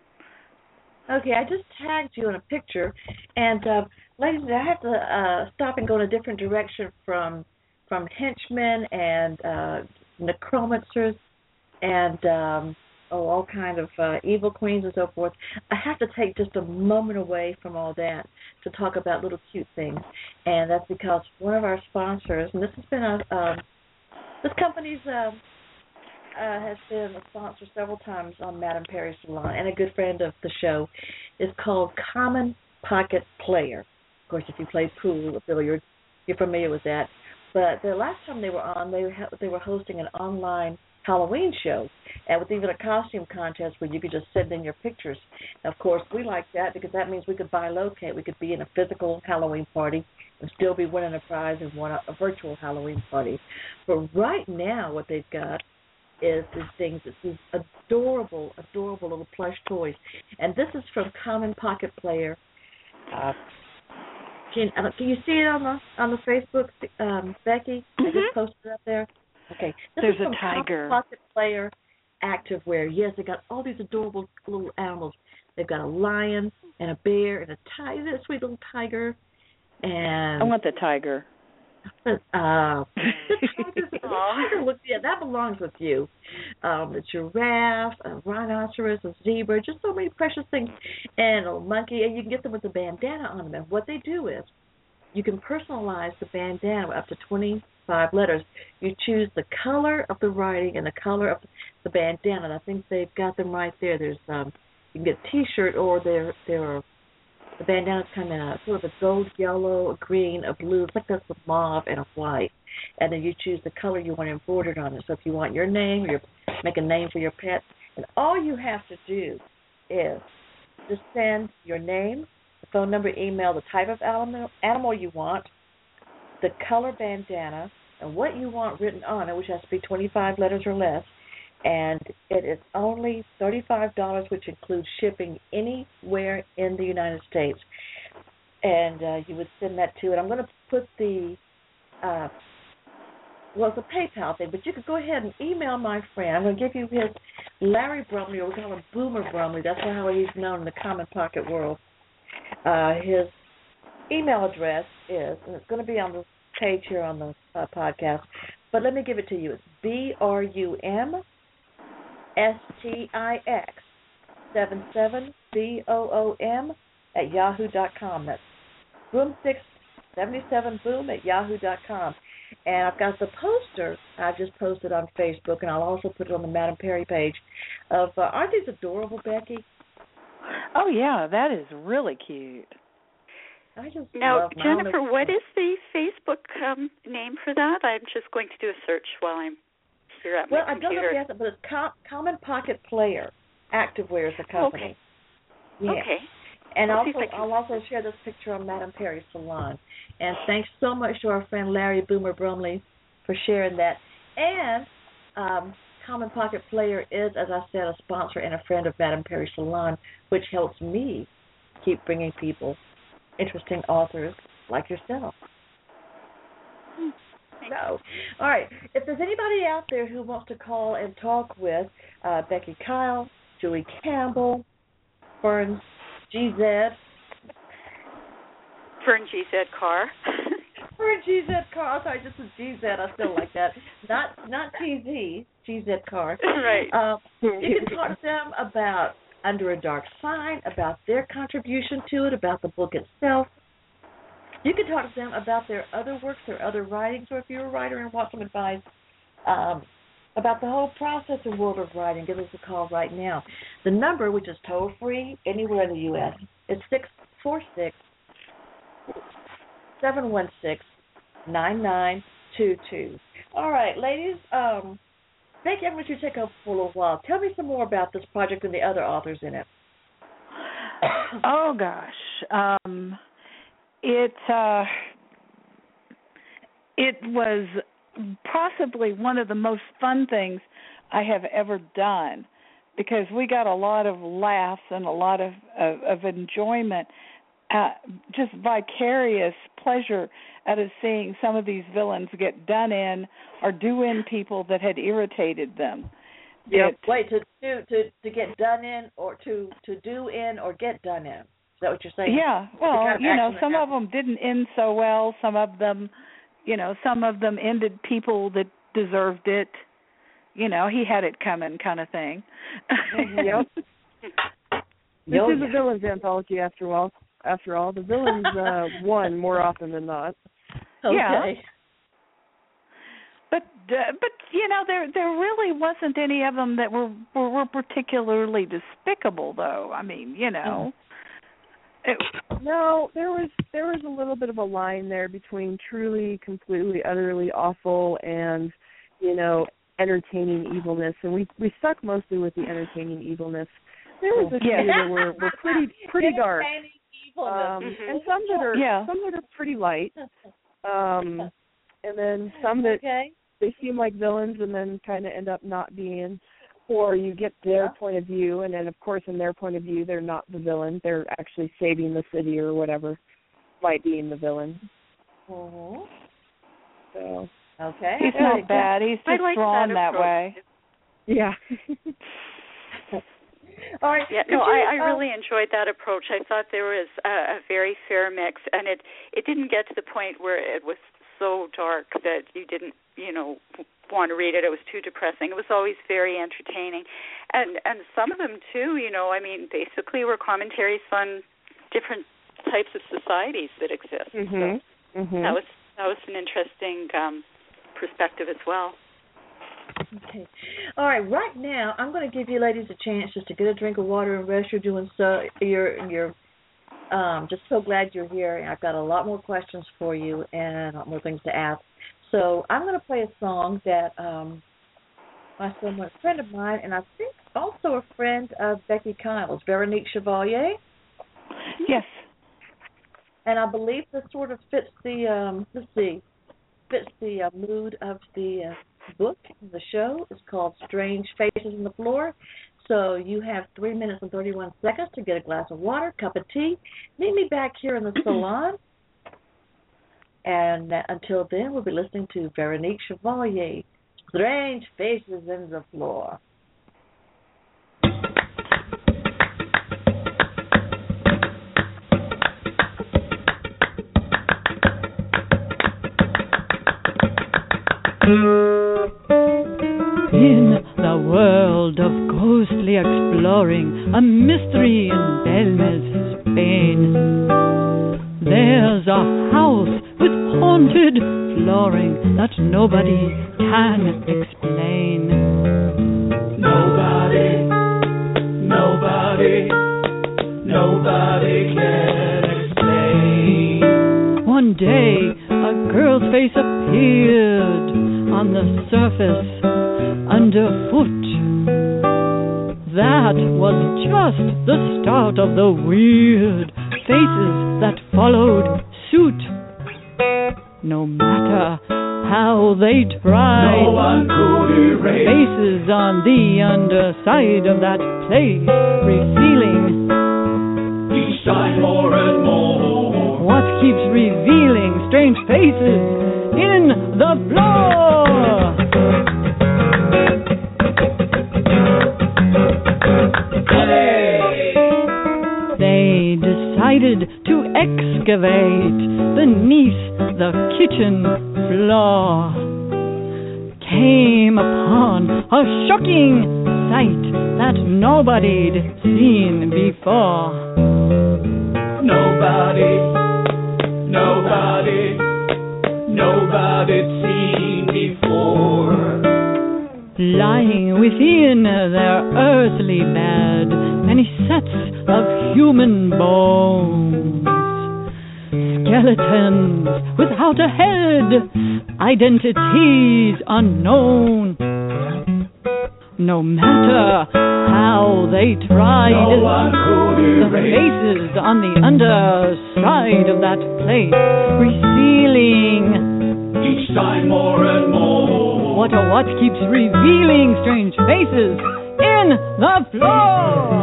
Okay, I just tagged you in a picture, and uh, ladies, I have to uh, stop and go in a different direction from from henchmen and uh, necromancers and um, oh, all kind of uh, evil queens and so forth. I have to take just a moment away from all that to talk about little cute things, and that's because one of our sponsors, and this has been a um, this company's. Uh, Uh, has been a sponsor several times on Madame Perry Salon, and a good friend of the show, is called Common Pocket Player. Of course, if you play pool or billiards, you're familiar with that. But the last time they were on, they ha- they were hosting an online Halloween show, and with even a costume contest where you could just send in your pictures. And of course, we liked that because that means we could buy locate. We could be in a physical Halloween party and still be winning a prize and win a, a virtual Halloween party. But right now, what they've got is these things, it's these adorable, adorable little plush toys. And this is from Common Pocket Player. Uh, can, uh, can you see it on the on the Facebook, um, Becky? Mm-hmm. I just posted it up there. Okay. This There's is from a tiger. Common Pocket Player Activewear. Yes, they got all these adorable little animals. They've got a lion and a bear and a tiger, a sweet little tiger. And I want the tiger. Uh, the tiger, the tiger looks, yeah, that belongs with you. Um, the giraffe, a rhinoceros, a zebra, just so many precious things, and a monkey, and you can get them with a bandana on them. And what they do is, you can personalize the bandana up to twenty-five letters. You choose the color of the writing and the color of the bandana. And I think they've got them right there. There's um, you can get a T-shirt, or they're they're the bandana's come in a sort of a gold yellow, a green, a blue. It's like that's a mauve and a white. And then you choose the color you want embroidered on it. So if you want your name, you make a name for your pet. And all you have to do is just send your name, the phone number, email, the type of animal, animal you want, the color bandana, and what you want written on it, which has to be twenty-five letters or less. And it is only thirty-five dollars, which includes shipping anywhere in the United States. And uh, you would send that to it. I'm going to put the, uh, well, it's a PayPal thing, but you could go ahead and email my friend. I'm going to give you his, Larry Brumley, or we call him Boomer Brumley. That's how he's known in the Common Pocket world. Uh, his email address is, and it's going to be on the page here on the uh, podcast, but let me give it to you. It's B R U M S T I X seven seven B O O M at yahoo dot com. That's boomsticks seventy-seven boom at yahoo dot com. And I've got the poster I just posted on Facebook, and I'll also put it on the Madame Perry page. Of uh, aren't these adorable, Becky? Oh yeah, that is really cute. I just now, love Jennifer, what is the Facebook um, name for that? I'm just going to do a search while I'm here at well, my I don't know computer. if you have it, but it's Com- Common Pocket Player. Activewear is the company. Okay. Yeah. Okay. And I'll also, see if I can- I'll also share this picture on Madame Perry Salon. And thanks so much to our friend Larry Boomer Brumley for sharing that. And um, Common Pocket Player is, as I said, a sponsor and a friend of Madame Perry Salon, which helps me keep bringing people interesting authors like yourself. So, all right. If there's anybody out there who wants to call and talk with uh, Becky Kyle, Julie Campbell, Fern G Z, Fern G Z Carr. Fern G Z Carr. I'm sorry, just with G Z. I still like that. Not not T Z. G Z Carr. Right. Um, you can talk to them about Under a Dark Sign, about their contribution to it, about the book itself. You can talk to them about their other works, their other writings, or if you're a writer and want some advice um, about the whole process and world of writing, give us a call right now. The number, which is toll-free anywhere in the U S, is six four six, seven one six, nine nine two two. All right, ladies, um, Becky, I'm going to take up for a little while. Tell me some more about this project and the other authors in it. Oh, gosh. Um, it, uh, it was possibly one of the most fun things I have ever done because we got a lot of laughs and a lot of, of, of enjoyment, uh, just vicarious pleasure out of seeing some of these villains get done in or do in people that had irritated them. Yep. Wait, to do to, to get done in or to, to do in or get done in. Is that what you're saying? Yeah. Well, kind of you know, some of them didn't end so well. Some of them, you know, some of them ended people that deserved it. You know, he had it coming kind of thing. Yep. This is a villains anthology after all. After all, the villains uh, won more often than not. Okay. Yeah. But uh, but you know there there really wasn't any of them that were were, were particularly despicable though. I mean, you know. It, no, there was there was a little bit of a line there between truly, completely, utterly awful and, you know, entertaining evilness, and we we stuck mostly with the entertaining evilness. There was a few yeah. that were, were pretty pretty dark, um, mm-hmm. and some that are yeah. some that are pretty light, um, and then some that okay. they seem like villains and then kind of end up not being. Or you get their yeah. point of view, and then, of course, in their point of view, they're not the villain. They're actually saving the city or whatever by being the villain. Mm-hmm. So, okay. He's yeah, not bad. He's just like drawn that, that way. Yeah. All right. Yeah, no, you, I, I uh, really enjoyed that approach. I thought there was a, a very fair mix, and it, it didn't get to the point where it was so dark that you didn't, you know, want to read it. It was too depressing. It was always very entertaining. And and some of them, too, you know, I mean, basically were commentaries on different types of societies that exist. Mm-hmm. So mm-hmm. that was that was an interesting um, perspective as well. Okay. All right. Right now, I'm going to give you ladies a chance just to get a drink of water and rest. You're doing so. You're you're um, just so glad you're here. And I've got a lot more questions for you and a lot more things to ask. So I'm going to play a song that um, my son, a friend of mine, and I think also a friend of Becky Kyle's, Veronique Chevalier. Yes. And I believe this sort of fits the um, let's see, fits the uh, mood of the uh, book, the show. It's called Strange Faces on the Floor. So you have three minutes and thirty-one seconds to get a glass of water, cup of tea. Meet me back here in the salon. And uh, until then, we'll be listening to Veronique Chevalier, Strange Faces in the Floor. In the world of ghostly exploring, a mystery in Belmez, Spain, there's a house with haunted flooring that nobody can explain. Nobody, nobody, nobody can explain. One day, a girl's face appeared on the surface underfoot. That was just the start of the weird faces that followed suit. No matter how they tried. No one could erase faces on the underside of that place, revealing each time more and more. what keeps revealing strange faces in the floor. They decided to excavate beneath the kitchen floor. Came upon a shocking sight that nobody'd seen before. Nobody, nobody, nobody'd seen before. Lying within their earthly bed, many sets of human bones. Skeletons without a head, identities unknown. No matter how they tried, no one could the erase faces on the underside of that place, revealing each time more and more. what a what keeps revealing strange faces in the floor.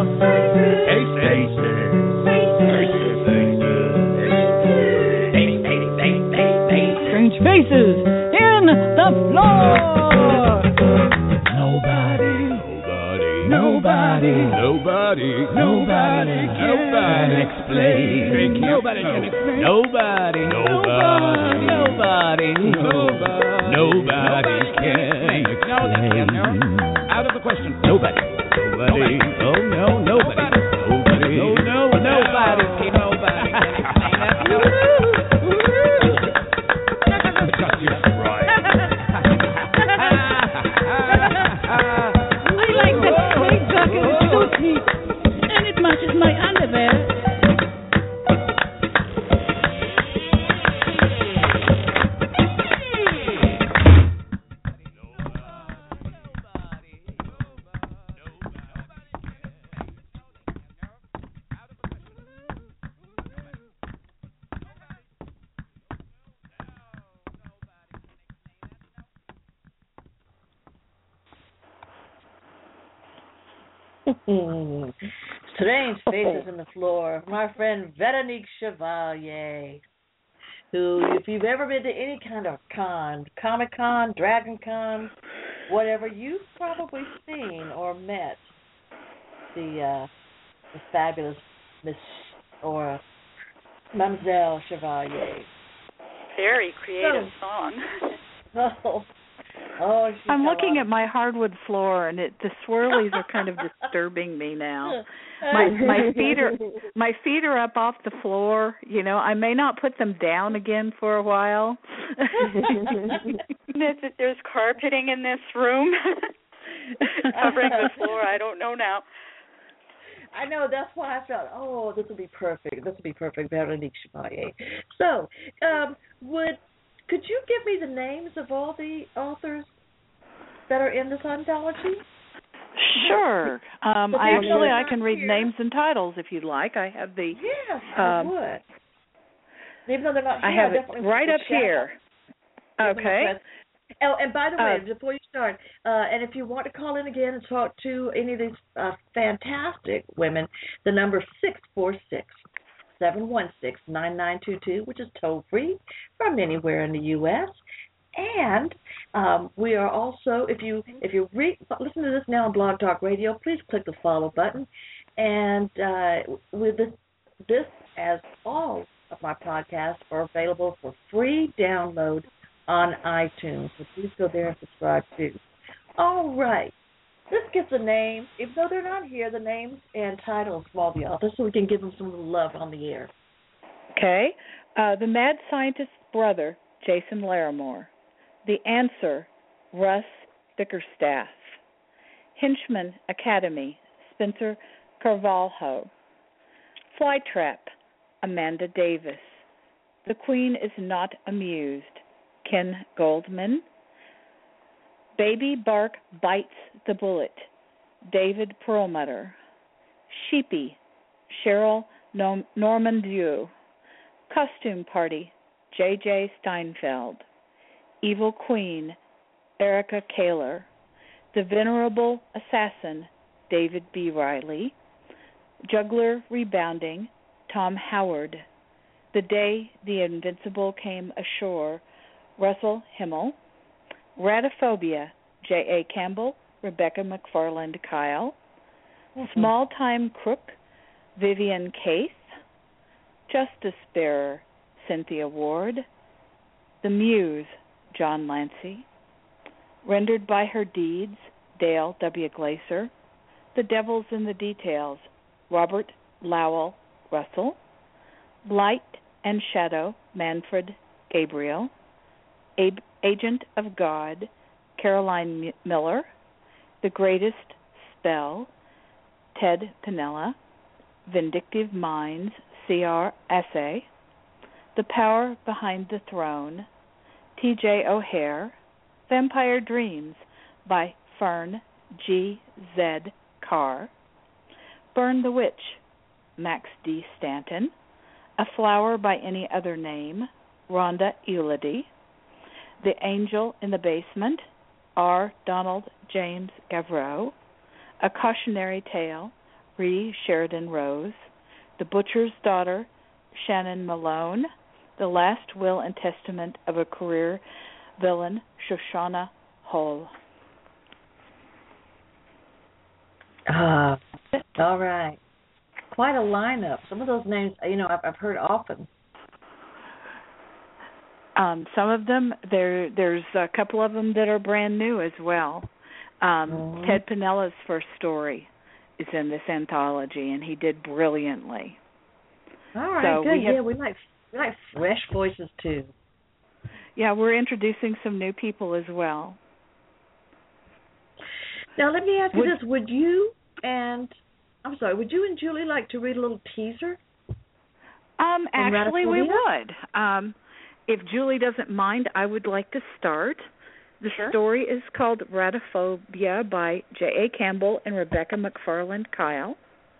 Strange faces in the floor. Nobody, nobody, nobody, nobody, nobody can explain. Nobody can explain. Nobody, nobody, nobody, nobody, nobody can explain. Out of the question. Nobody, nobody, oh no, nobody, nobody, No, no, nobody. Nobody can explain that. I like that straight jacket. It suits me, and it matches my underwear. Strange faces in the floor. My friend Veronique Chevalier, who, if you've ever been to any kind of con, Comic Con, Dragon Con, whatever, you've probably seen or met the uh, the fabulous Miss or Mademoiselle Chevalier. Very creative So- song. Oh, oh she's I'm got a looking lot at my hardwood floor, and it the swirlies are kind of disturbing me now. My my feet are my feet are up off the floor. You know, I may not put them down again for a while. There's, there's carpeting in this room covering the floor. I don't know now. I know, that's why I felt, oh, this would be perfect. This would be perfect, Veronique Chevalier. So, um, would could you give me the names of all the authors that are in this anthology? Sure. Um, But I they're actually I not can read here. names and titles if you'd like. I have the Yes, Um, I would. Even though they're not I here, have it definitely right will up shout here. out. Give them a Okay. press. Oh, and by the way, Uh, before you start, uh, and if you want to call in again and talk to any of these uh, fantastic women, the number six four six, seven one six, nine nine two two, which is toll free from anywhere in the U S. And um, we are also, if you if you re- listen to this now on Blog Talk Radio, please click the follow button. And uh, with this, this, as all of my podcasts are available for free download on iTunes. So please go there and subscribe too. All right. This gets a name, even though they're not here, the names and titles of all the authors, so we can give them some love on the air. Okay. Uh, the Mad Scientist's brother, Jason Larimore. The Answer, Russ Bickerstaff. Henchman Academy, Spencer Carvalho. Flytrap, Amanda Davis. The Queen is Not Amused, Ken Goldman. Baby Bark Bites the Bullet, David Perlmutter. Sheepy, Cheryl Normandieu. Costume Party, J J Steinfeld. Evil Queen, Erica Kaler, The Venerable Assassin, David B. Riley, Juggler Rebounding, Tom Howard, The Day the Invincible Came Ashore, Russell Himmel, Ratophobia, J A. Campbell, Rebecca McFarland Kyle, mm-hmm. Small Time Crook, Vivian Caith, Justice Bearer, Cynthia Ward, The Muse, John Lancy, Rendered by Her Deeds, Dale W. Glaser, The Devil's in the Details, Robert Lowell Russell, Light and Shadow, Manfred Gabriel, Ab- Agent of God, Caroline M- Miller, The Greatest Spell, Ted Piniella, Vindictive Minds, C R. Essay, The Power Behind the Throne, T J. O'Hare, Vampire Dreams by Fern G. Z. Carr, Burn the Witch, Max D. Stanton, A Flower by Any Other Name, Rhonda Eulady, The Angel in the Basement, R. Donald James Gavreau, A Cautionary Tale, Ree Sheridan Rose, The Butcher's Daughter, Shannon Malone, The Last Will and Testament of a Career Villain, Shoshana Hull. Ah, all right. Quite a lineup. Some of those names, you know, I've, I've heard often. Um, some of them, there, there's a couple of them that are brand new as well. Um, mm-hmm. Ted Piniella's first story is in this anthology, and he did brilliantly. All right, so good. We have, yeah, we like we like fresh voices too. Yeah, we're introducing some new people as well. Now, let me ask you would, this: Would you and I'm sorry, would you and Julie like to read a little teaser? Um, actually, we would. Um, if Julie doesn't mind, I would like to start. The sure. story is called Ratophobia by J A. Campbell and Rebecca McFarland Kyle.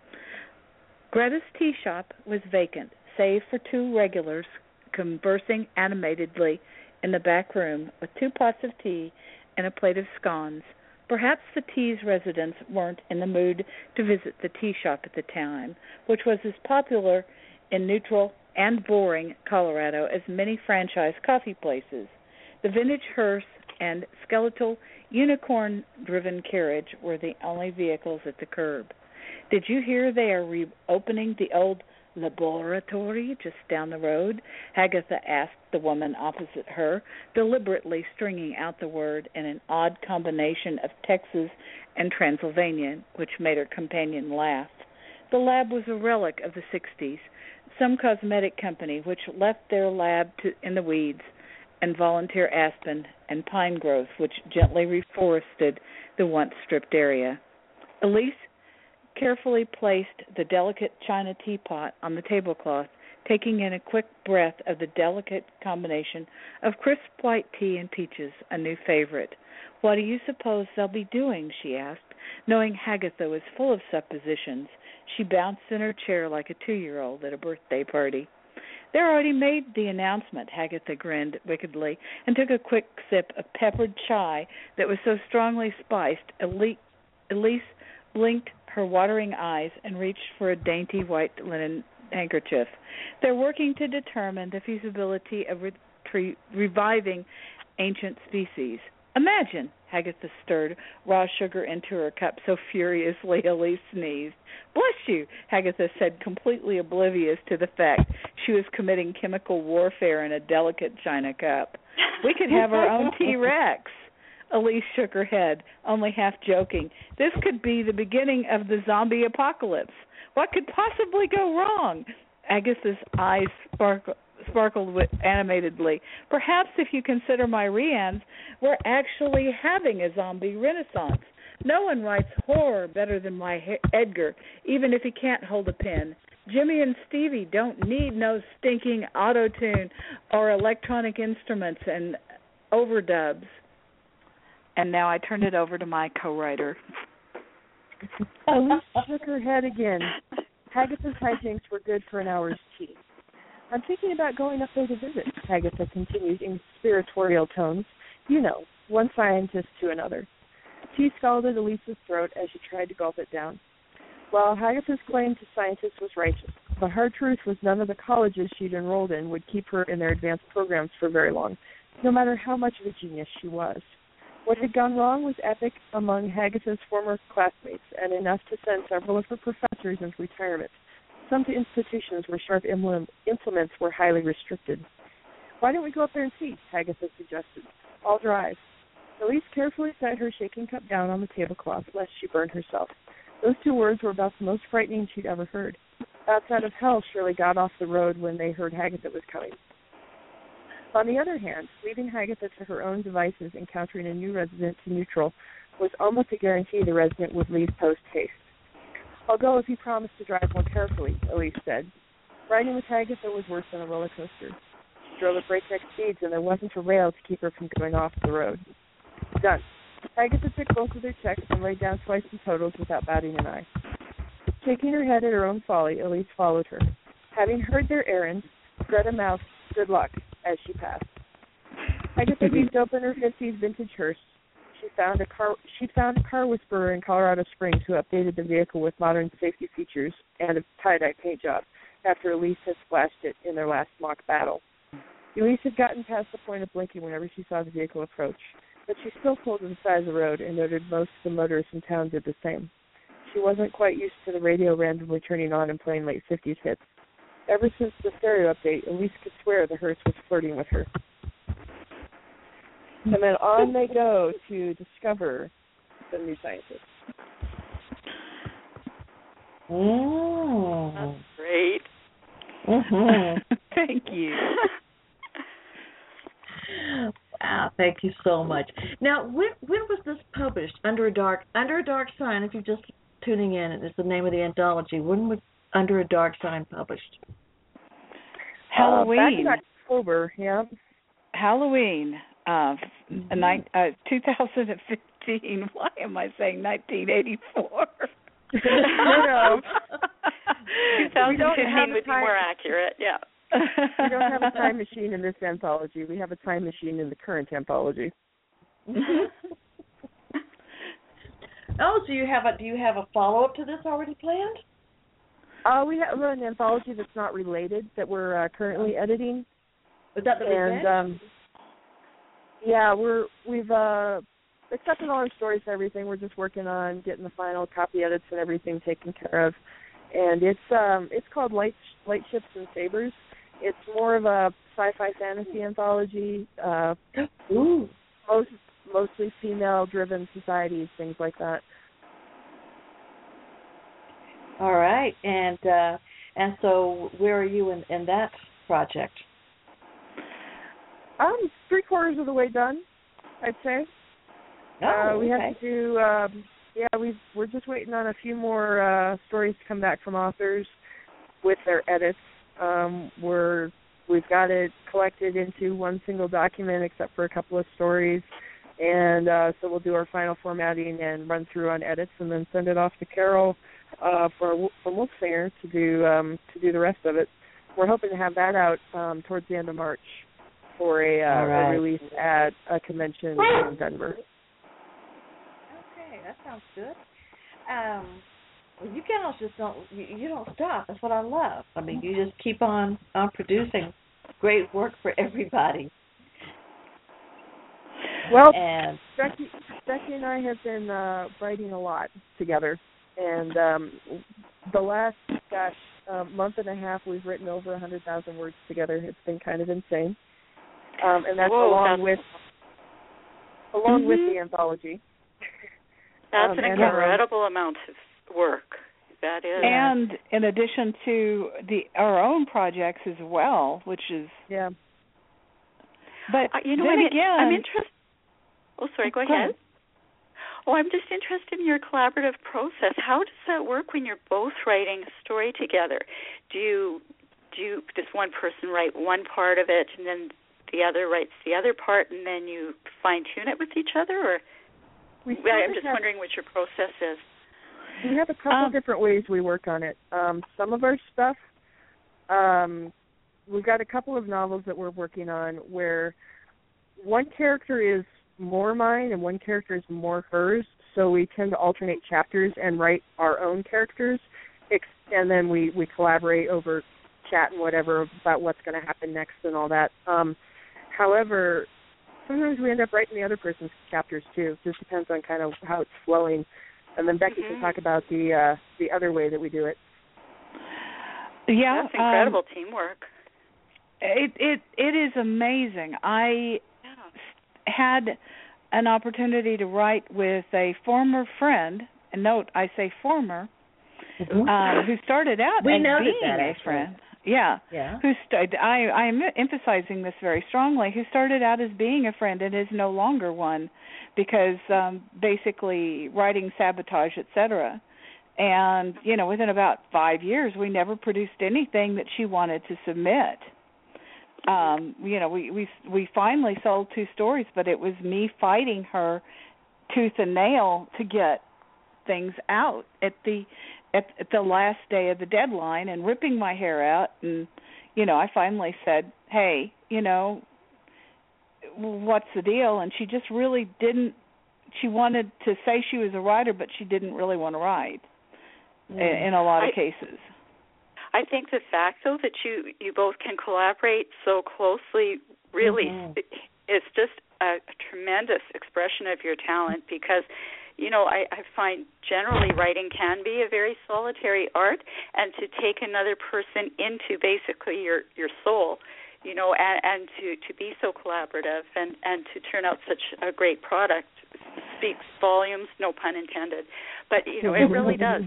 Greta's tea shop was vacant, save for two regulars conversing animatedly in the back room with two pots of tea and a plate of scones. Perhaps the tea's residents weren't in the mood to visit the tea shop at the time, which was as popular in neutral and boring Colorado as many franchise coffee places. The vintage hearse and skeletal unicorn-driven carriage were the only vehicles at the curb. Did you hear they are reopening the old laboratory just down the road? Hagatha asked the woman opposite her, deliberately stringing out the word in an odd combination of Texas and Transylvanian, which made her companion laugh. The lab was a relic of the sixties, some cosmetic company which left their lab to, in the weeds, and volunteer aspen and pine growth which gently reforested the once stripped area. Elise carefully placed the delicate china teapot on the tablecloth, taking in a quick breath of the delicate combination of crisp white tea and peaches, a new favorite. What do you suppose they'll be doing? She asked. Knowing Hagatha was full of suppositions, she bounced in her chair like a two-year-old at a birthday party. They already made the announcement, Hagatha grinned wickedly, and took a quick sip of peppered chai that was so strongly spiced, Elise blinked her watering eyes and reached for a dainty white linen handkerchief. They're working to determine the feasibility of re- reviving ancient species. Imagine, Hagatha stirred raw sugar into her cup so furiously Elise sneezed. Bless you, Hagatha said, completely oblivious to the fact she was committing chemical warfare in a delicate china cup. We could have our own T-Rex. Elise shook her head, only half joking. This could be the beginning of the zombie apocalypse. What could possibly go wrong? Agatha's eyes sparkled, sparkled with animatedly. Perhaps if you consider my Rians, we're actually having a zombie renaissance. No one writes horror better than my Edgar, even if he can't hold a pen. Jimmy and Stevie don't need no stinking auto-tune or electronic instruments and overdubs. And now I turn it over to my co-writer. Elise shook her head again. Hagatha's hijinks were good for an hour's tea. I'm thinking about going up there to visit, Agatha continued in conspiratorial tones. You know, one scientist to another. Tea scalded Elise's throat as she tried to gulp it down. While Agatha's claim to scientists was righteous, the hard truth was none of the colleges she'd enrolled in would keep her in their advanced programs for very long, no matter how much of a genius she was. What had gone wrong was epic among Agatha's former classmates, and enough to send several of her professors into retirement. Some institutions where sharp implements were highly restricted. Why don't we go up there and see? Agatha suggested. I'll drive. Elise carefully set her shaking cup down on the tablecloth, lest she burn herself. Those two words were about the most frightening she'd ever heard. Bats out of hell surely got off the road when they heard Agatha was coming. On the other hand, leaving Agatha to her own devices, encountering a new resident to neutral, was almost a guarantee the resident would leave post-haste. I'll go if you promise to drive more carefully, Elise said. Riding with Agatha was worse than a roller coaster. She drove at breakneck speeds, and there wasn't a rail to keep her from going off the road. Done. Agatha took both of their checks and laid down twice the totals without batting an eye. Shaking her head at her own folly, Elise followed her. Having heard their errand, Greta mouthed, "Good luck," as she passed. Agatha beefed open her fifties vintage hearse. She found a car. She found a car whisperer in Colorado Springs who updated the vehicle with modern safety features and a tie-dye paint job after Elise had splashed it in their last mock battle. Elise had gotten past the point of blinking whenever she saw the vehicle approach, but she still pulled to the side of the road and noted most of the motorists in town did the same. She wasn't quite used to the radio randomly turning on and playing late fifties hits. Ever since the stereo update, Elise could swear the hearse was flirting with her. And then on they go to discover the new scientist. Oh. That's great. Mm-hmm. Thank you. Wow, thank you so much. Now, when when was this published? Under a Dark Under a Dark Sign, if you're just tuning in, it's the name of the anthology. When was Under a Dark Sign published? Halloween. Uh, back in October, yeah. Halloween, uh, mm-hmm. ni- uh, two thousand fifteen. Why am I saying nineteen eighty-four? No, no. twenty fifteen would be more accurate, yeah. We don't have a time machine in this anthology. We have a time machine in the current anthology. Oh, so you have a do you have a follow up to this already planned? Uh, we have an anthology that's not related that we're uh, currently editing. Is that the and um, yeah, we're we've uh, accepted all our stories and everything. We're just working on getting the final copy edits and everything taken care of. And it's um, it's called Light Light Ships and Sabers. It's more of a sci-fi fantasy anthology. Uh, Ooh. Most mostly female-driven societies, things like that. All right, and uh, and so where are you in, in that project? Um, three quarters of the way done, I'd say. Oh, uh, we okay. have to do. Um, yeah, we we're just waiting on a few more uh, stories to come back from authors with their edits. Um, we're we've got it collected into one single document, except for a couple of stories, and uh, so we'll do our final formatting and run through on edits, and then send it off to Carol uh, for from Wolfsinger to do um, to do the rest of it. We're hoping to have that out um, towards the end of March for a, uh, right. a release at a convention in Denver. Okay, that sounds good. Um, well, you gals just don't you, you don't stop. That's what I love. I mean, you just keep on on producing great work for everybody. Well, and Becky, Becky and I have been uh, writing a lot together, and um, the last, gosh, uh, month and a half, we've written over one hundred thousand words together. It's been kind of insane, um, and that's Whoa, along that's, with along mm-hmm. with the anthology. That's um, an and, incredible um, amount of work. That is. And in addition to the our own projects as well, which is yeah. But uh, you know, then I'm, again, I'm interested. Oh, sorry. Go, go ahead. ahead. Oh, I'm just interested in your collaborative process. How does that work when you're both writing a story together? Do you do you, does one person write one part of it and then the other writes the other part, and then you fine tune it with each other, or? We I'm just have, wondering what your process is. We have a couple um, different ways we work on it. Um, some of our stuff, um, we've got a couple of novels that we're working on where one character is more mine and one character is more hers, so we tend to alternate chapters and write our own characters, and then we, we collaborate over chat and whatever about what's going to happen next and all that. Um, however, sometimes we end up writing the other person's chapters too. It just depends on kind of how it's flowing. And then Becky mm-hmm. can talk about the uh, the other way that we do it. Yeah, that's incredible um, teamwork. It it it is amazing. I yeah. had an opportunity to write with a former friend, and note I say former, mm-hmm. uh, who started out we as being that, a friend. Yeah, yeah. Who st- I I'm emphasizing this very strongly. Who started out as being a friend and is no longer one, because um, basically writing sabotage, et cetera. And you know, within about five years, we never produced anything that she wanted to submit. Um, you know, we, we we finally sold two stories, but it was me fighting her tooth and nail to get things out at the at, at the last day of the deadline, and ripping my hair out. And you know, I finally said, "Hey, you know, what's the deal?" And she just really didn't. She wanted to say she was a writer, but she didn't really want to write. Mm. In a lot of I, cases. I think the fact, though, that you, you both can collaborate so closely really mm-hmm. is just a, a tremendous expression of your talent, because, you know, I, I find generally writing can be a very solitary art, and to take another person into basically your, your soul, you know, and, and to, to be so collaborative and, and to turn out such a great product speaks volumes, no pun intended. But, you know, it really does.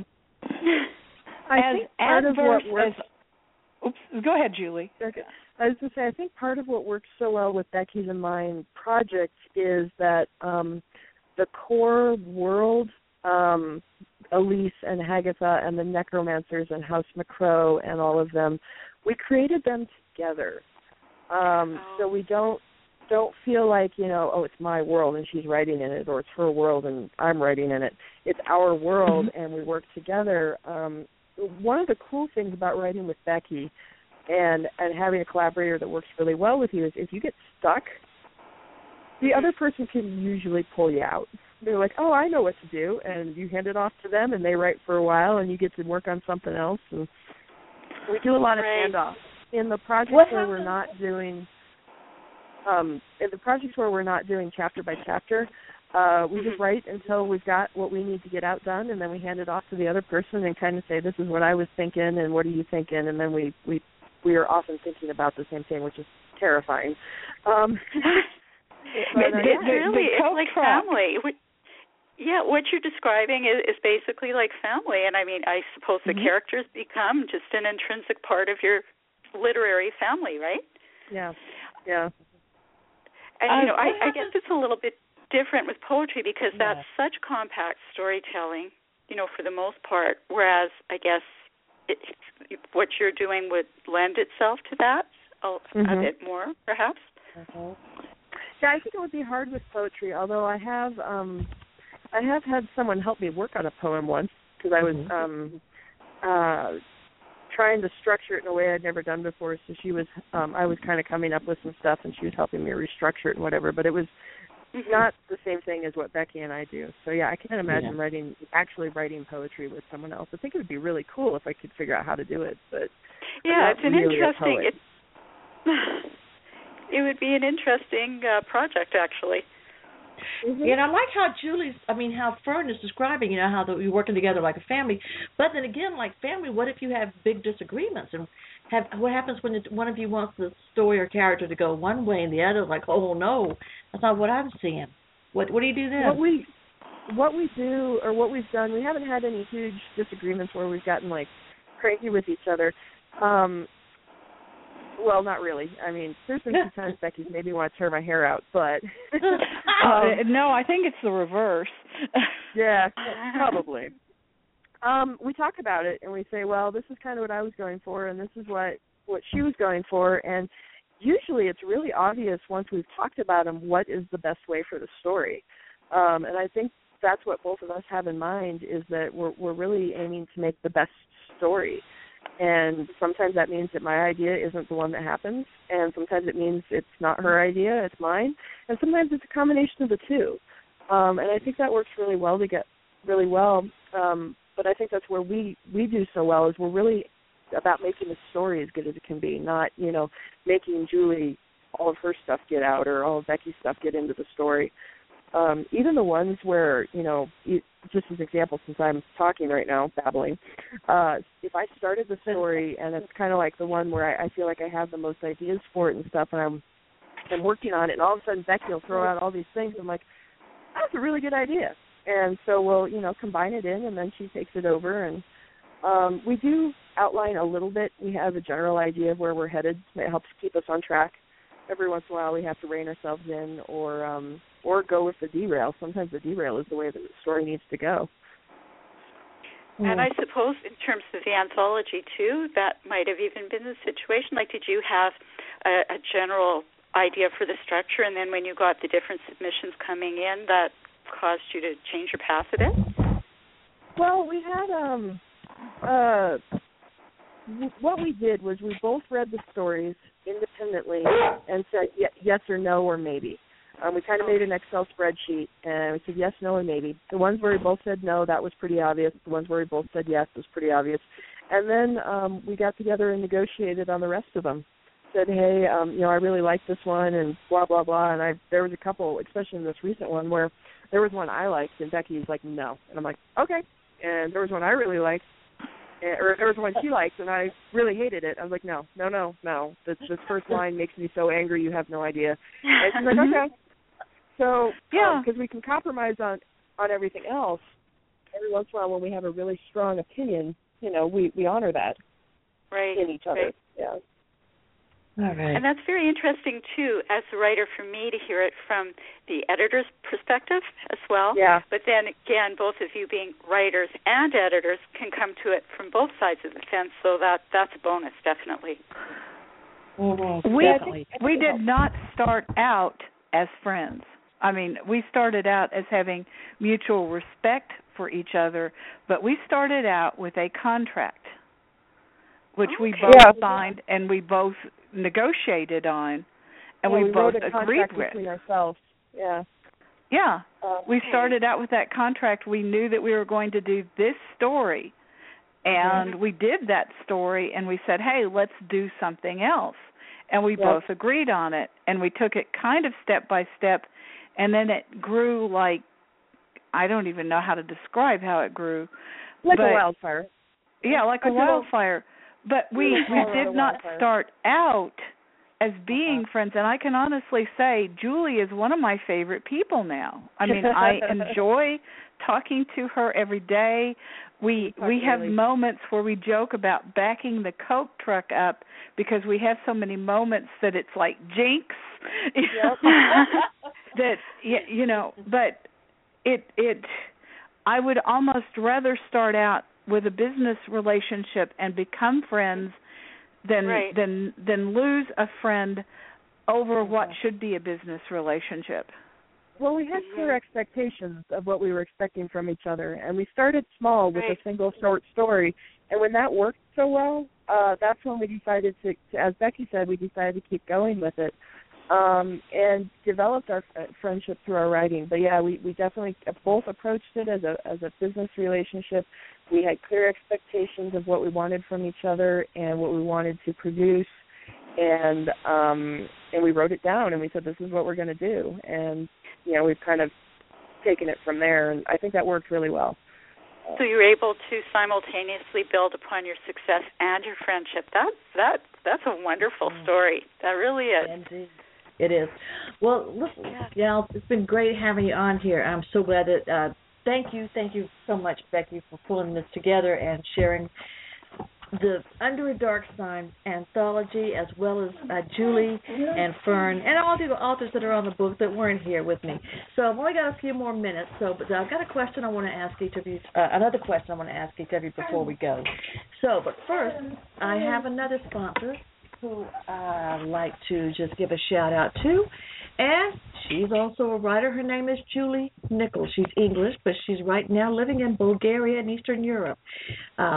I as think part of what works. As, oops, go ahead, Julie. Okay. I was going to say, I think part of what works so well with Becky's and mine project is that um, the core world, um, Elise and Hagatha and the Necromancers and House McCrow and all of them, we created them together. Um, oh. So we don't don't feel like, you know, oh, it's my world and she's writing in it, or it's her world and I'm writing in it. It's our world mm-hmm. and we work together. Um, one of the cool things about writing with Becky and, and having a collaborator that works really well with you is if you get stuck, the other person can usually pull you out. They're like, oh, I know what to do, and you hand it off to them and they write for a while and you get to work on something else. And we do a lot of right. handoffs. In the projects what where happens? we're not doing... Um, in the projects where we're not doing chapter by chapter, uh, we just write until we've got what we need to get out done, and then we hand it off to the other person and kind of say, this is what I was thinking, and what are you thinking? And then we, we, we are often thinking about the same thing, which is terrifying. Um, but, uh, it's yeah, really, it's like family. Yeah, what you're describing is, is basically like family, and I mean, I suppose the mm-hmm. characters become just an intrinsic part of your literary family, right? Yeah, yeah. And, you know, I, I guess it's a little bit different with poetry because yeah. that's such compact storytelling, you know, for the most part, whereas I guess it, what you're doing would lend itself to that a, mm-hmm. a bit more, perhaps. Mm-hmm. Yeah, I think it would be hard with poetry, although I have um, I have had someone help me work on a poem once because I was mm-hmm. um, uh, trying to structure it in a way I'd never done before. So she was, um, I was kind of coming up with some stuff, and she was helping me restructure it and whatever. But it was mm-hmm. not the same thing as what Becky and I do. So yeah, I can't imagine yeah. writing, actually writing poetry with someone else. I think it would be really cool if I could figure out how to do it. But yeah, it's an really interesting. It, it would be an interesting uh, project, actually. Mm-hmm. And I like how Julie's, I mean, how Fern is describing, you know, how you're working together like a family. But then again, like family, what if you have big disagreements? And have what happens when it, one of you wants the story or character to go one way and the other is like, oh, no, that's not what I'm seeing. What what do you do then? What we, what we do, or what we've done, we haven't had any huge disagreements where we've gotten, like, cranky with each other. Um Well, not really. I mean, there's been some times Becky's made me want to tear my hair out, but... um, no, I think it's the reverse. Yeah, probably. Um, we talk about it, and we say, well, this is kind of what I was going for, and this is what, what she was going for, and usually it's really obvious once we've talked about them what is the best way for the story. Um, and I think that's what both of us have in mind, is that we're, we're really aiming to make the best story. And sometimes that means that my idea isn't the one that happens, and sometimes it means it's not her idea, it's mine, and sometimes it's a combination of the two. Um, and I think that works really well to get really well. Um, but I think that's where we, we do so well is we're really about making the story as good as it can be, not, you know, making Julie all of her stuff get out or all of Becky's stuff get into the story. Um, even the ones where, you know, just as example, since I'm talking right now, babbling, uh, if I started the story and it's kind of like the one where I, I feel like I have the most ideas for it and stuff, and I'm, I'm working on it, and all of a sudden Becky will throw out all these things, I'm like, that's a really good idea. And so we'll, you know, combine it in, and then she takes it over. And um, we do outline a little bit. We have a general idea of where we're headed. It helps keep us on track. Every once in a while we have to rein ourselves in or um, or go with the derail. Sometimes the derail is the way that the story needs to go. And I suppose in terms of the anthology, too, that might have even been the situation. Like, did you have a, a general idea for the structure, and then when you got the different submissions coming in, that caused you to change your path a bit? Well, we had, um, uh, what we did was we both read the stories independently and said yes or no or maybe. Um, we kind of made an Excel spreadsheet, and we said yes, no, and maybe. The ones where we both said no, that was pretty obvious. The ones where we both said yes was pretty obvious. And then um, we got together and negotiated on the rest of them. Said, hey, um, you know, I really like this one, and blah, blah, blah. And I there was a couple, especially in this recent one, where there was one I liked, and Becky was like, no. And I'm like, okay. And there was one I really liked, or there was one she liked, and I really hated it. I was like, no, no, no, no. This, this first line makes me so angry, you have no idea. And she's like, okay. So, yeah, because um, we can compromise on, on everything else. Every once in a while, when we have a really strong opinion, you know, we, we honor that right, in each other. Right. Yeah. All right. And that's very interesting, too, as a writer, for me to hear it from the editor's perspective as well. Yeah. But then, again, both of you being writers and editors can come to it from both sides of the fence, so that that's a bonus, definitely. Mm-hmm. We, definitely. we did not start out as friends. I mean, we started out as having mutual respect for each other, but we started out with a contract, which okay. we both yeah. signed and we both negotiated on, and yeah, we, we both wrote a agreed contract with. Between ourselves. Yeah. Yeah. Okay. We started out with that contract. We knew that we were going to do this story, and mm-hmm. we did that story, and we said, hey, let's do something else. And we yep. both agreed on it, and we took it kind of step by step, and then it grew like, I don't even know how to describe how it grew. Like but, a wildfire. Yeah, like, like a wildfire. But we, we did not start out as being uh-huh. friends, and I can honestly say Julie is one of my favorite people now. I mean, I enjoy talking to her every day. We we have really. moments where we joke about backing the Coke truck up because we have so many moments that it's like jinx. Yep. that you know, but it it I would almost rather start out with a business relationship and become friends than right. than than lose a friend over what should be a business relationship. Well, we had clear expectations of what we were expecting from each other, and we started small with right. a single short story. And when that worked so well, uh, that's when we decided to, to, as Becky said, we decided to keep going with it um, and developed our friendship through our writing. But yeah, we, we definitely both approached it as a as a business relationship. We had clear expectations of what we wanted from each other and what we wanted to produce, and um, and we wrote it down, and we said, this is what we're going to do. And you know, we've kind of taken it from there, and I think that worked really well. So you were able to simultaneously build upon your success and your friendship. That that that's a wonderful story. That really is. Indeed. It is. Well, listen, yeah, it's been great having you on here. I'm so glad that. Uh, thank you, thank you so much, Becky, for pulling this together and sharing the Under a Dark Sign anthology, as well as uh, Julie and Fern and all the authors that are on the book that weren't here with me. So I've only got a few more minutes, so but I've got a question I want to ask each of you, uh, another question I want to ask each of you before we go. So, but first, I have another sponsor who I'd like to just give a shout-out to, and she's also a writer. Her name is Julie Nichols. She's English, but she's right now living in Bulgaria and Eastern Europe. Uh,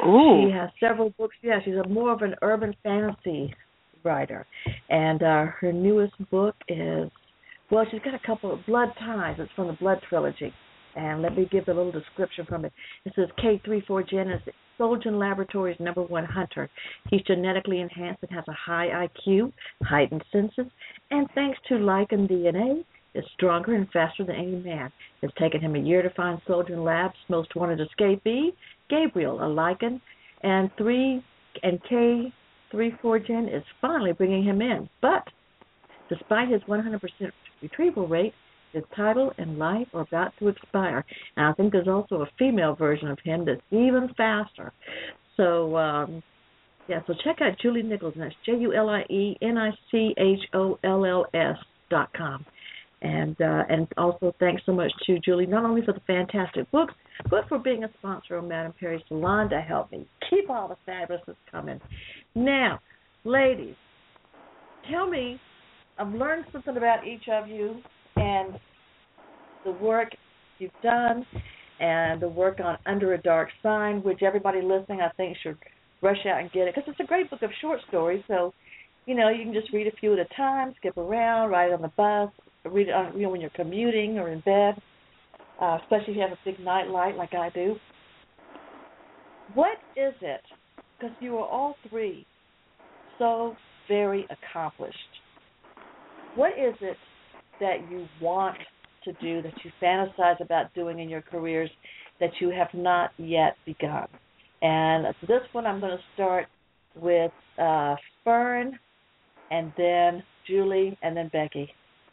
Ooh. She has several books. Yeah, she's a more of an urban fantasy writer. And uh, her newest book is, well, she's got a couple of Blood Ties. It's from the Blood Trilogy. And let me give a little description from it. It says K thirty-four Gen is Solgen Laboratories' number one hunter. He's genetically enhanced and has a high I Q, heightened senses, and thanks to lichen D N A, is stronger and faster than any man. It's taken him a year to find Solgen Labs' most wanted escapee, Gabriel, a lichen, and three and K thirty-four Gen is finally bringing him in. But despite his one hundred percent retrieval rate, his title and life are about to expire. And I think there's also a female version of him that's even faster. So, um, yeah, so check out Julie Nichols, and that's J U L I E N I C H O L L S dot com. And, uh, and also thanks so much to Julie, not only for the fantastic books, but for being a sponsor of Madame Perry Salon to help me keep all the fabulousness coming. Now, ladies, tell me, I've learned something about each of you, and the work you've done, and the work on Under a Dark Sign, which everybody listening, I think, should rush out and get it, because it's a great book of short stories. So, you know, you can just read a few at a time, skip around, ride on the bus, read it on, you know, when you're commuting or in bed, uh, especially if you have a big night light like I do. What is it, because you are all three so very accomplished, what is it that you want to do, that you fantasize about doing in your careers that you have not yet begun? And for this one, I'm going to start with uh, Fern, and then Julie, and then Becky.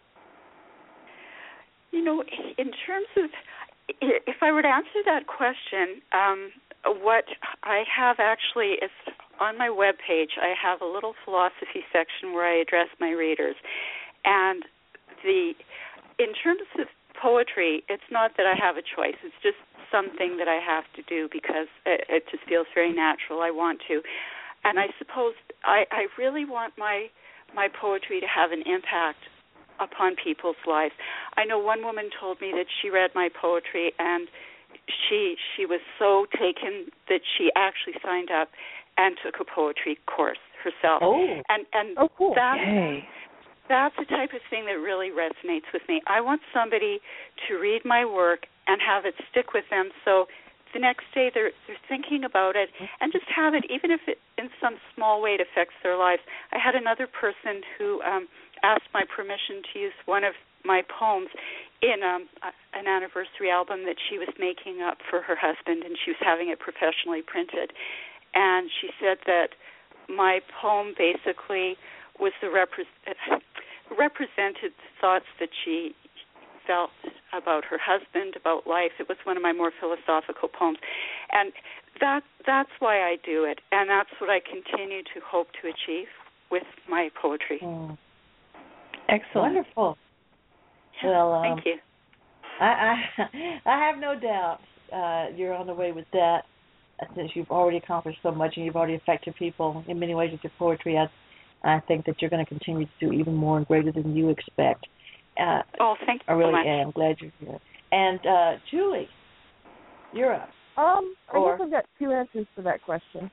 You know, in terms of, if I were to answer that question, um, what I have actually is on my webpage, I have a little philosophy section where I address my readers. And the in terms of poetry, it's not that I have a choice. It's just something that I have to do because it, it just feels very natural. I want to. And I suppose I, I really want my my poetry to have an impact upon people's lives. I know one woman told me that she read my poetry and she she was so taken that she actually signed up and took a poetry course herself. Oh, and and oh cool. that, Yay. That's the type of thing that really resonates with me. I want somebody to read my work and have it stick with them, so the next day they're they're thinking about it, and just have it, even if it in some small way it affects their lives. I had another person who um, asked my permission to use one of my poems in um, an anniversary album that she was making up for her husband, and she was having it professionally printed. And she said that my poem basically was the repre- represented thoughts that she felt about her husband, about life. It was one of my more philosophical poems. And that that's why I do it, and that's what I continue to hope to achieve with my poetry. Mm. Excellent. Wonderful. Well, um, thank you. I, I I have no doubt uh, you're on the way with that, since you've already accomplished so much and you've already affected people in many ways with your poetry. I, I think that you're going to continue to do even more and greater than you expect. Uh, oh, thank you I really so much. am. Glad you're here. And uh, Julie, you're up. Um, I Or- guess I've got two answers to that question.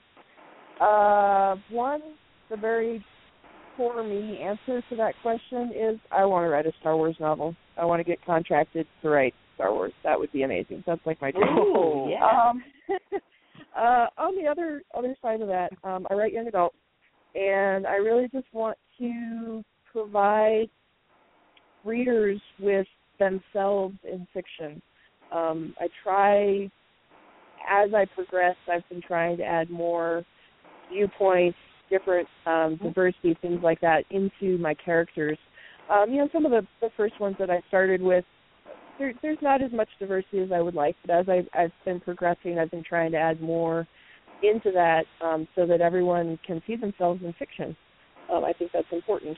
Uh, one, the very core me answer to that question is I want to write a Star Wars novel. I want to get contracted to write Star Wars. That would be amazing. That's like my dream. Ooh, yeah. Um, uh, on the other other side of that, um, I write young adult, and I really just want to provide readers with themselves in fiction. Um, I try, as I progress, I've been trying to add more viewpoints, different um, diversity, things like that, into my characters. Um, you know, some of the, the first ones that I started with, there, there's not as much diversity as I would like, but as I've, I've been progressing, I've been trying to add more into that um, so that everyone can see themselves in fiction. Um, I think that's important.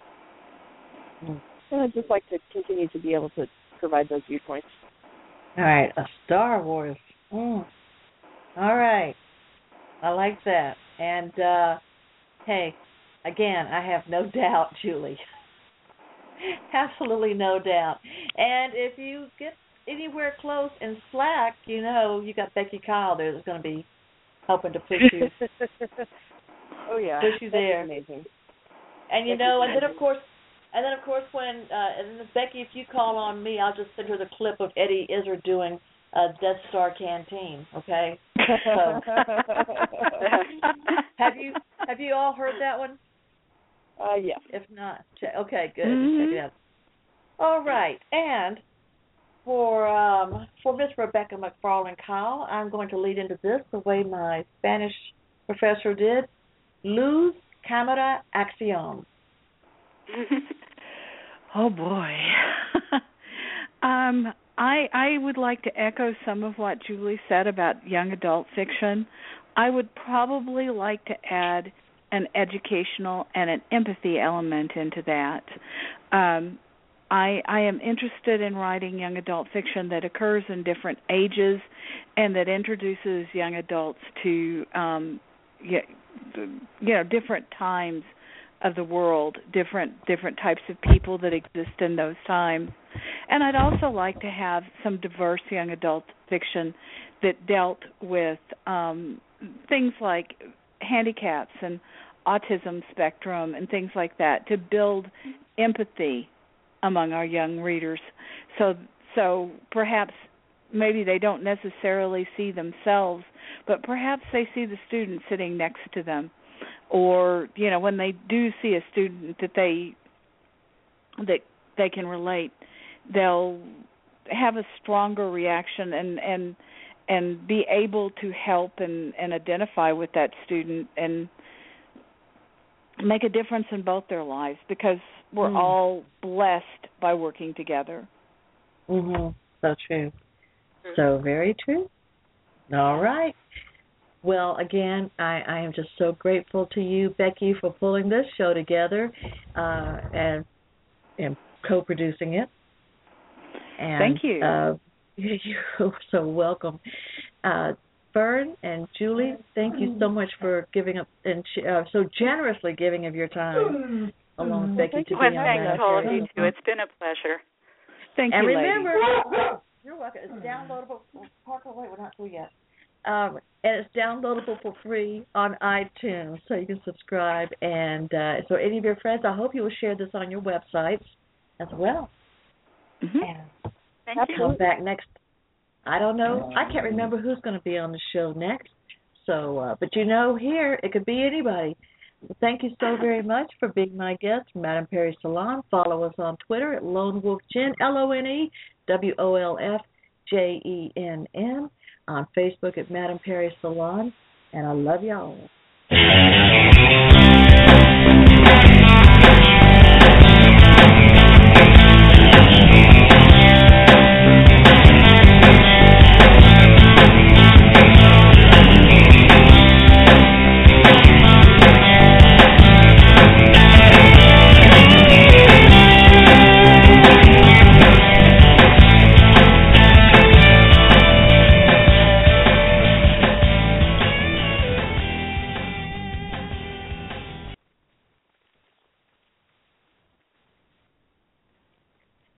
Mm. And I'd just like to continue to be able to provide those viewpoints. All right, a Star Wars. Mm. All right. I like that. And, uh, hey, again, I have no doubt, Julie. Absolutely no doubt. And if you get anywhere close in Slack, you know, you got Becky Kyle there that's going to be helping to push you. Oh yeah, push you there. Amazing. And you That's know, amazing. and then of course, and then of course when uh, and then Becky, if you call on me, I'll just send her the clip of Eddie Izzard doing uh, Death Star Canteen. Okay. So, have you have you all heard that one? Uh, yeah. If not, check. Okay, good. Mm-hmm. Check it out. All right, and for um, for Miss Rebecca McFarland Kyle, I'm going to lead into this the way my Spanish professor did. Luz camera acción. Oh boy. um, I I would like to echo some of what Julie said about young adult fiction. I would probably like to add an educational and an empathy element into that. Um, I, I am interested in writing young adult fiction that occurs in different ages and that introduces young adults to um, you know different times of the world, different different types of people that exist in those times. And I'd also like to have some diverse young adult fiction that dealt with um, things like handicaps and autism spectrum and things like that to build empathy among our young readers. So so perhaps maybe they don't necessarily see themselves, but perhaps they see the student sitting next to them. Or, you know, when they do see a student that they that they can relate, they'll have a stronger reaction and and, and be able to help and, and identify with that student and make a difference in both their lives, because we're mm. all blessed by working together. Mm-hmm. So true. So very true. All right. Well, again, I, I am just so grateful to you, Becky, for pulling this show together uh, and, and co-producing it. And, Thank you. Uh, you're so welcome. Uh, Fern and Julie, thank you so much for giving up and uh, so generously giving of your time along with Becky to well, be on thanks that. to all of you, too. It's been a pleasure. Thank and you, remember, ladies. You're welcome. It's downloadable. Parker, wait, we're not through yet. Um, and it's downloadable for free on iTunes, so you can subscribe. And uh, so any of your friends, I hope you will share this on your websites as well. Mm-hmm. And Thank I'll you. come back next. I don't know. I can't remember who's going to be on the show next. So, uh, but you know, here, it could be anybody. Thank you so very much for being my guest, Madame Perry Salon. Follow us on Twitter at Lone Wolf Jen, L O N E W O L F J E N N. On Facebook at Madame Perry Salon. And I love y'all.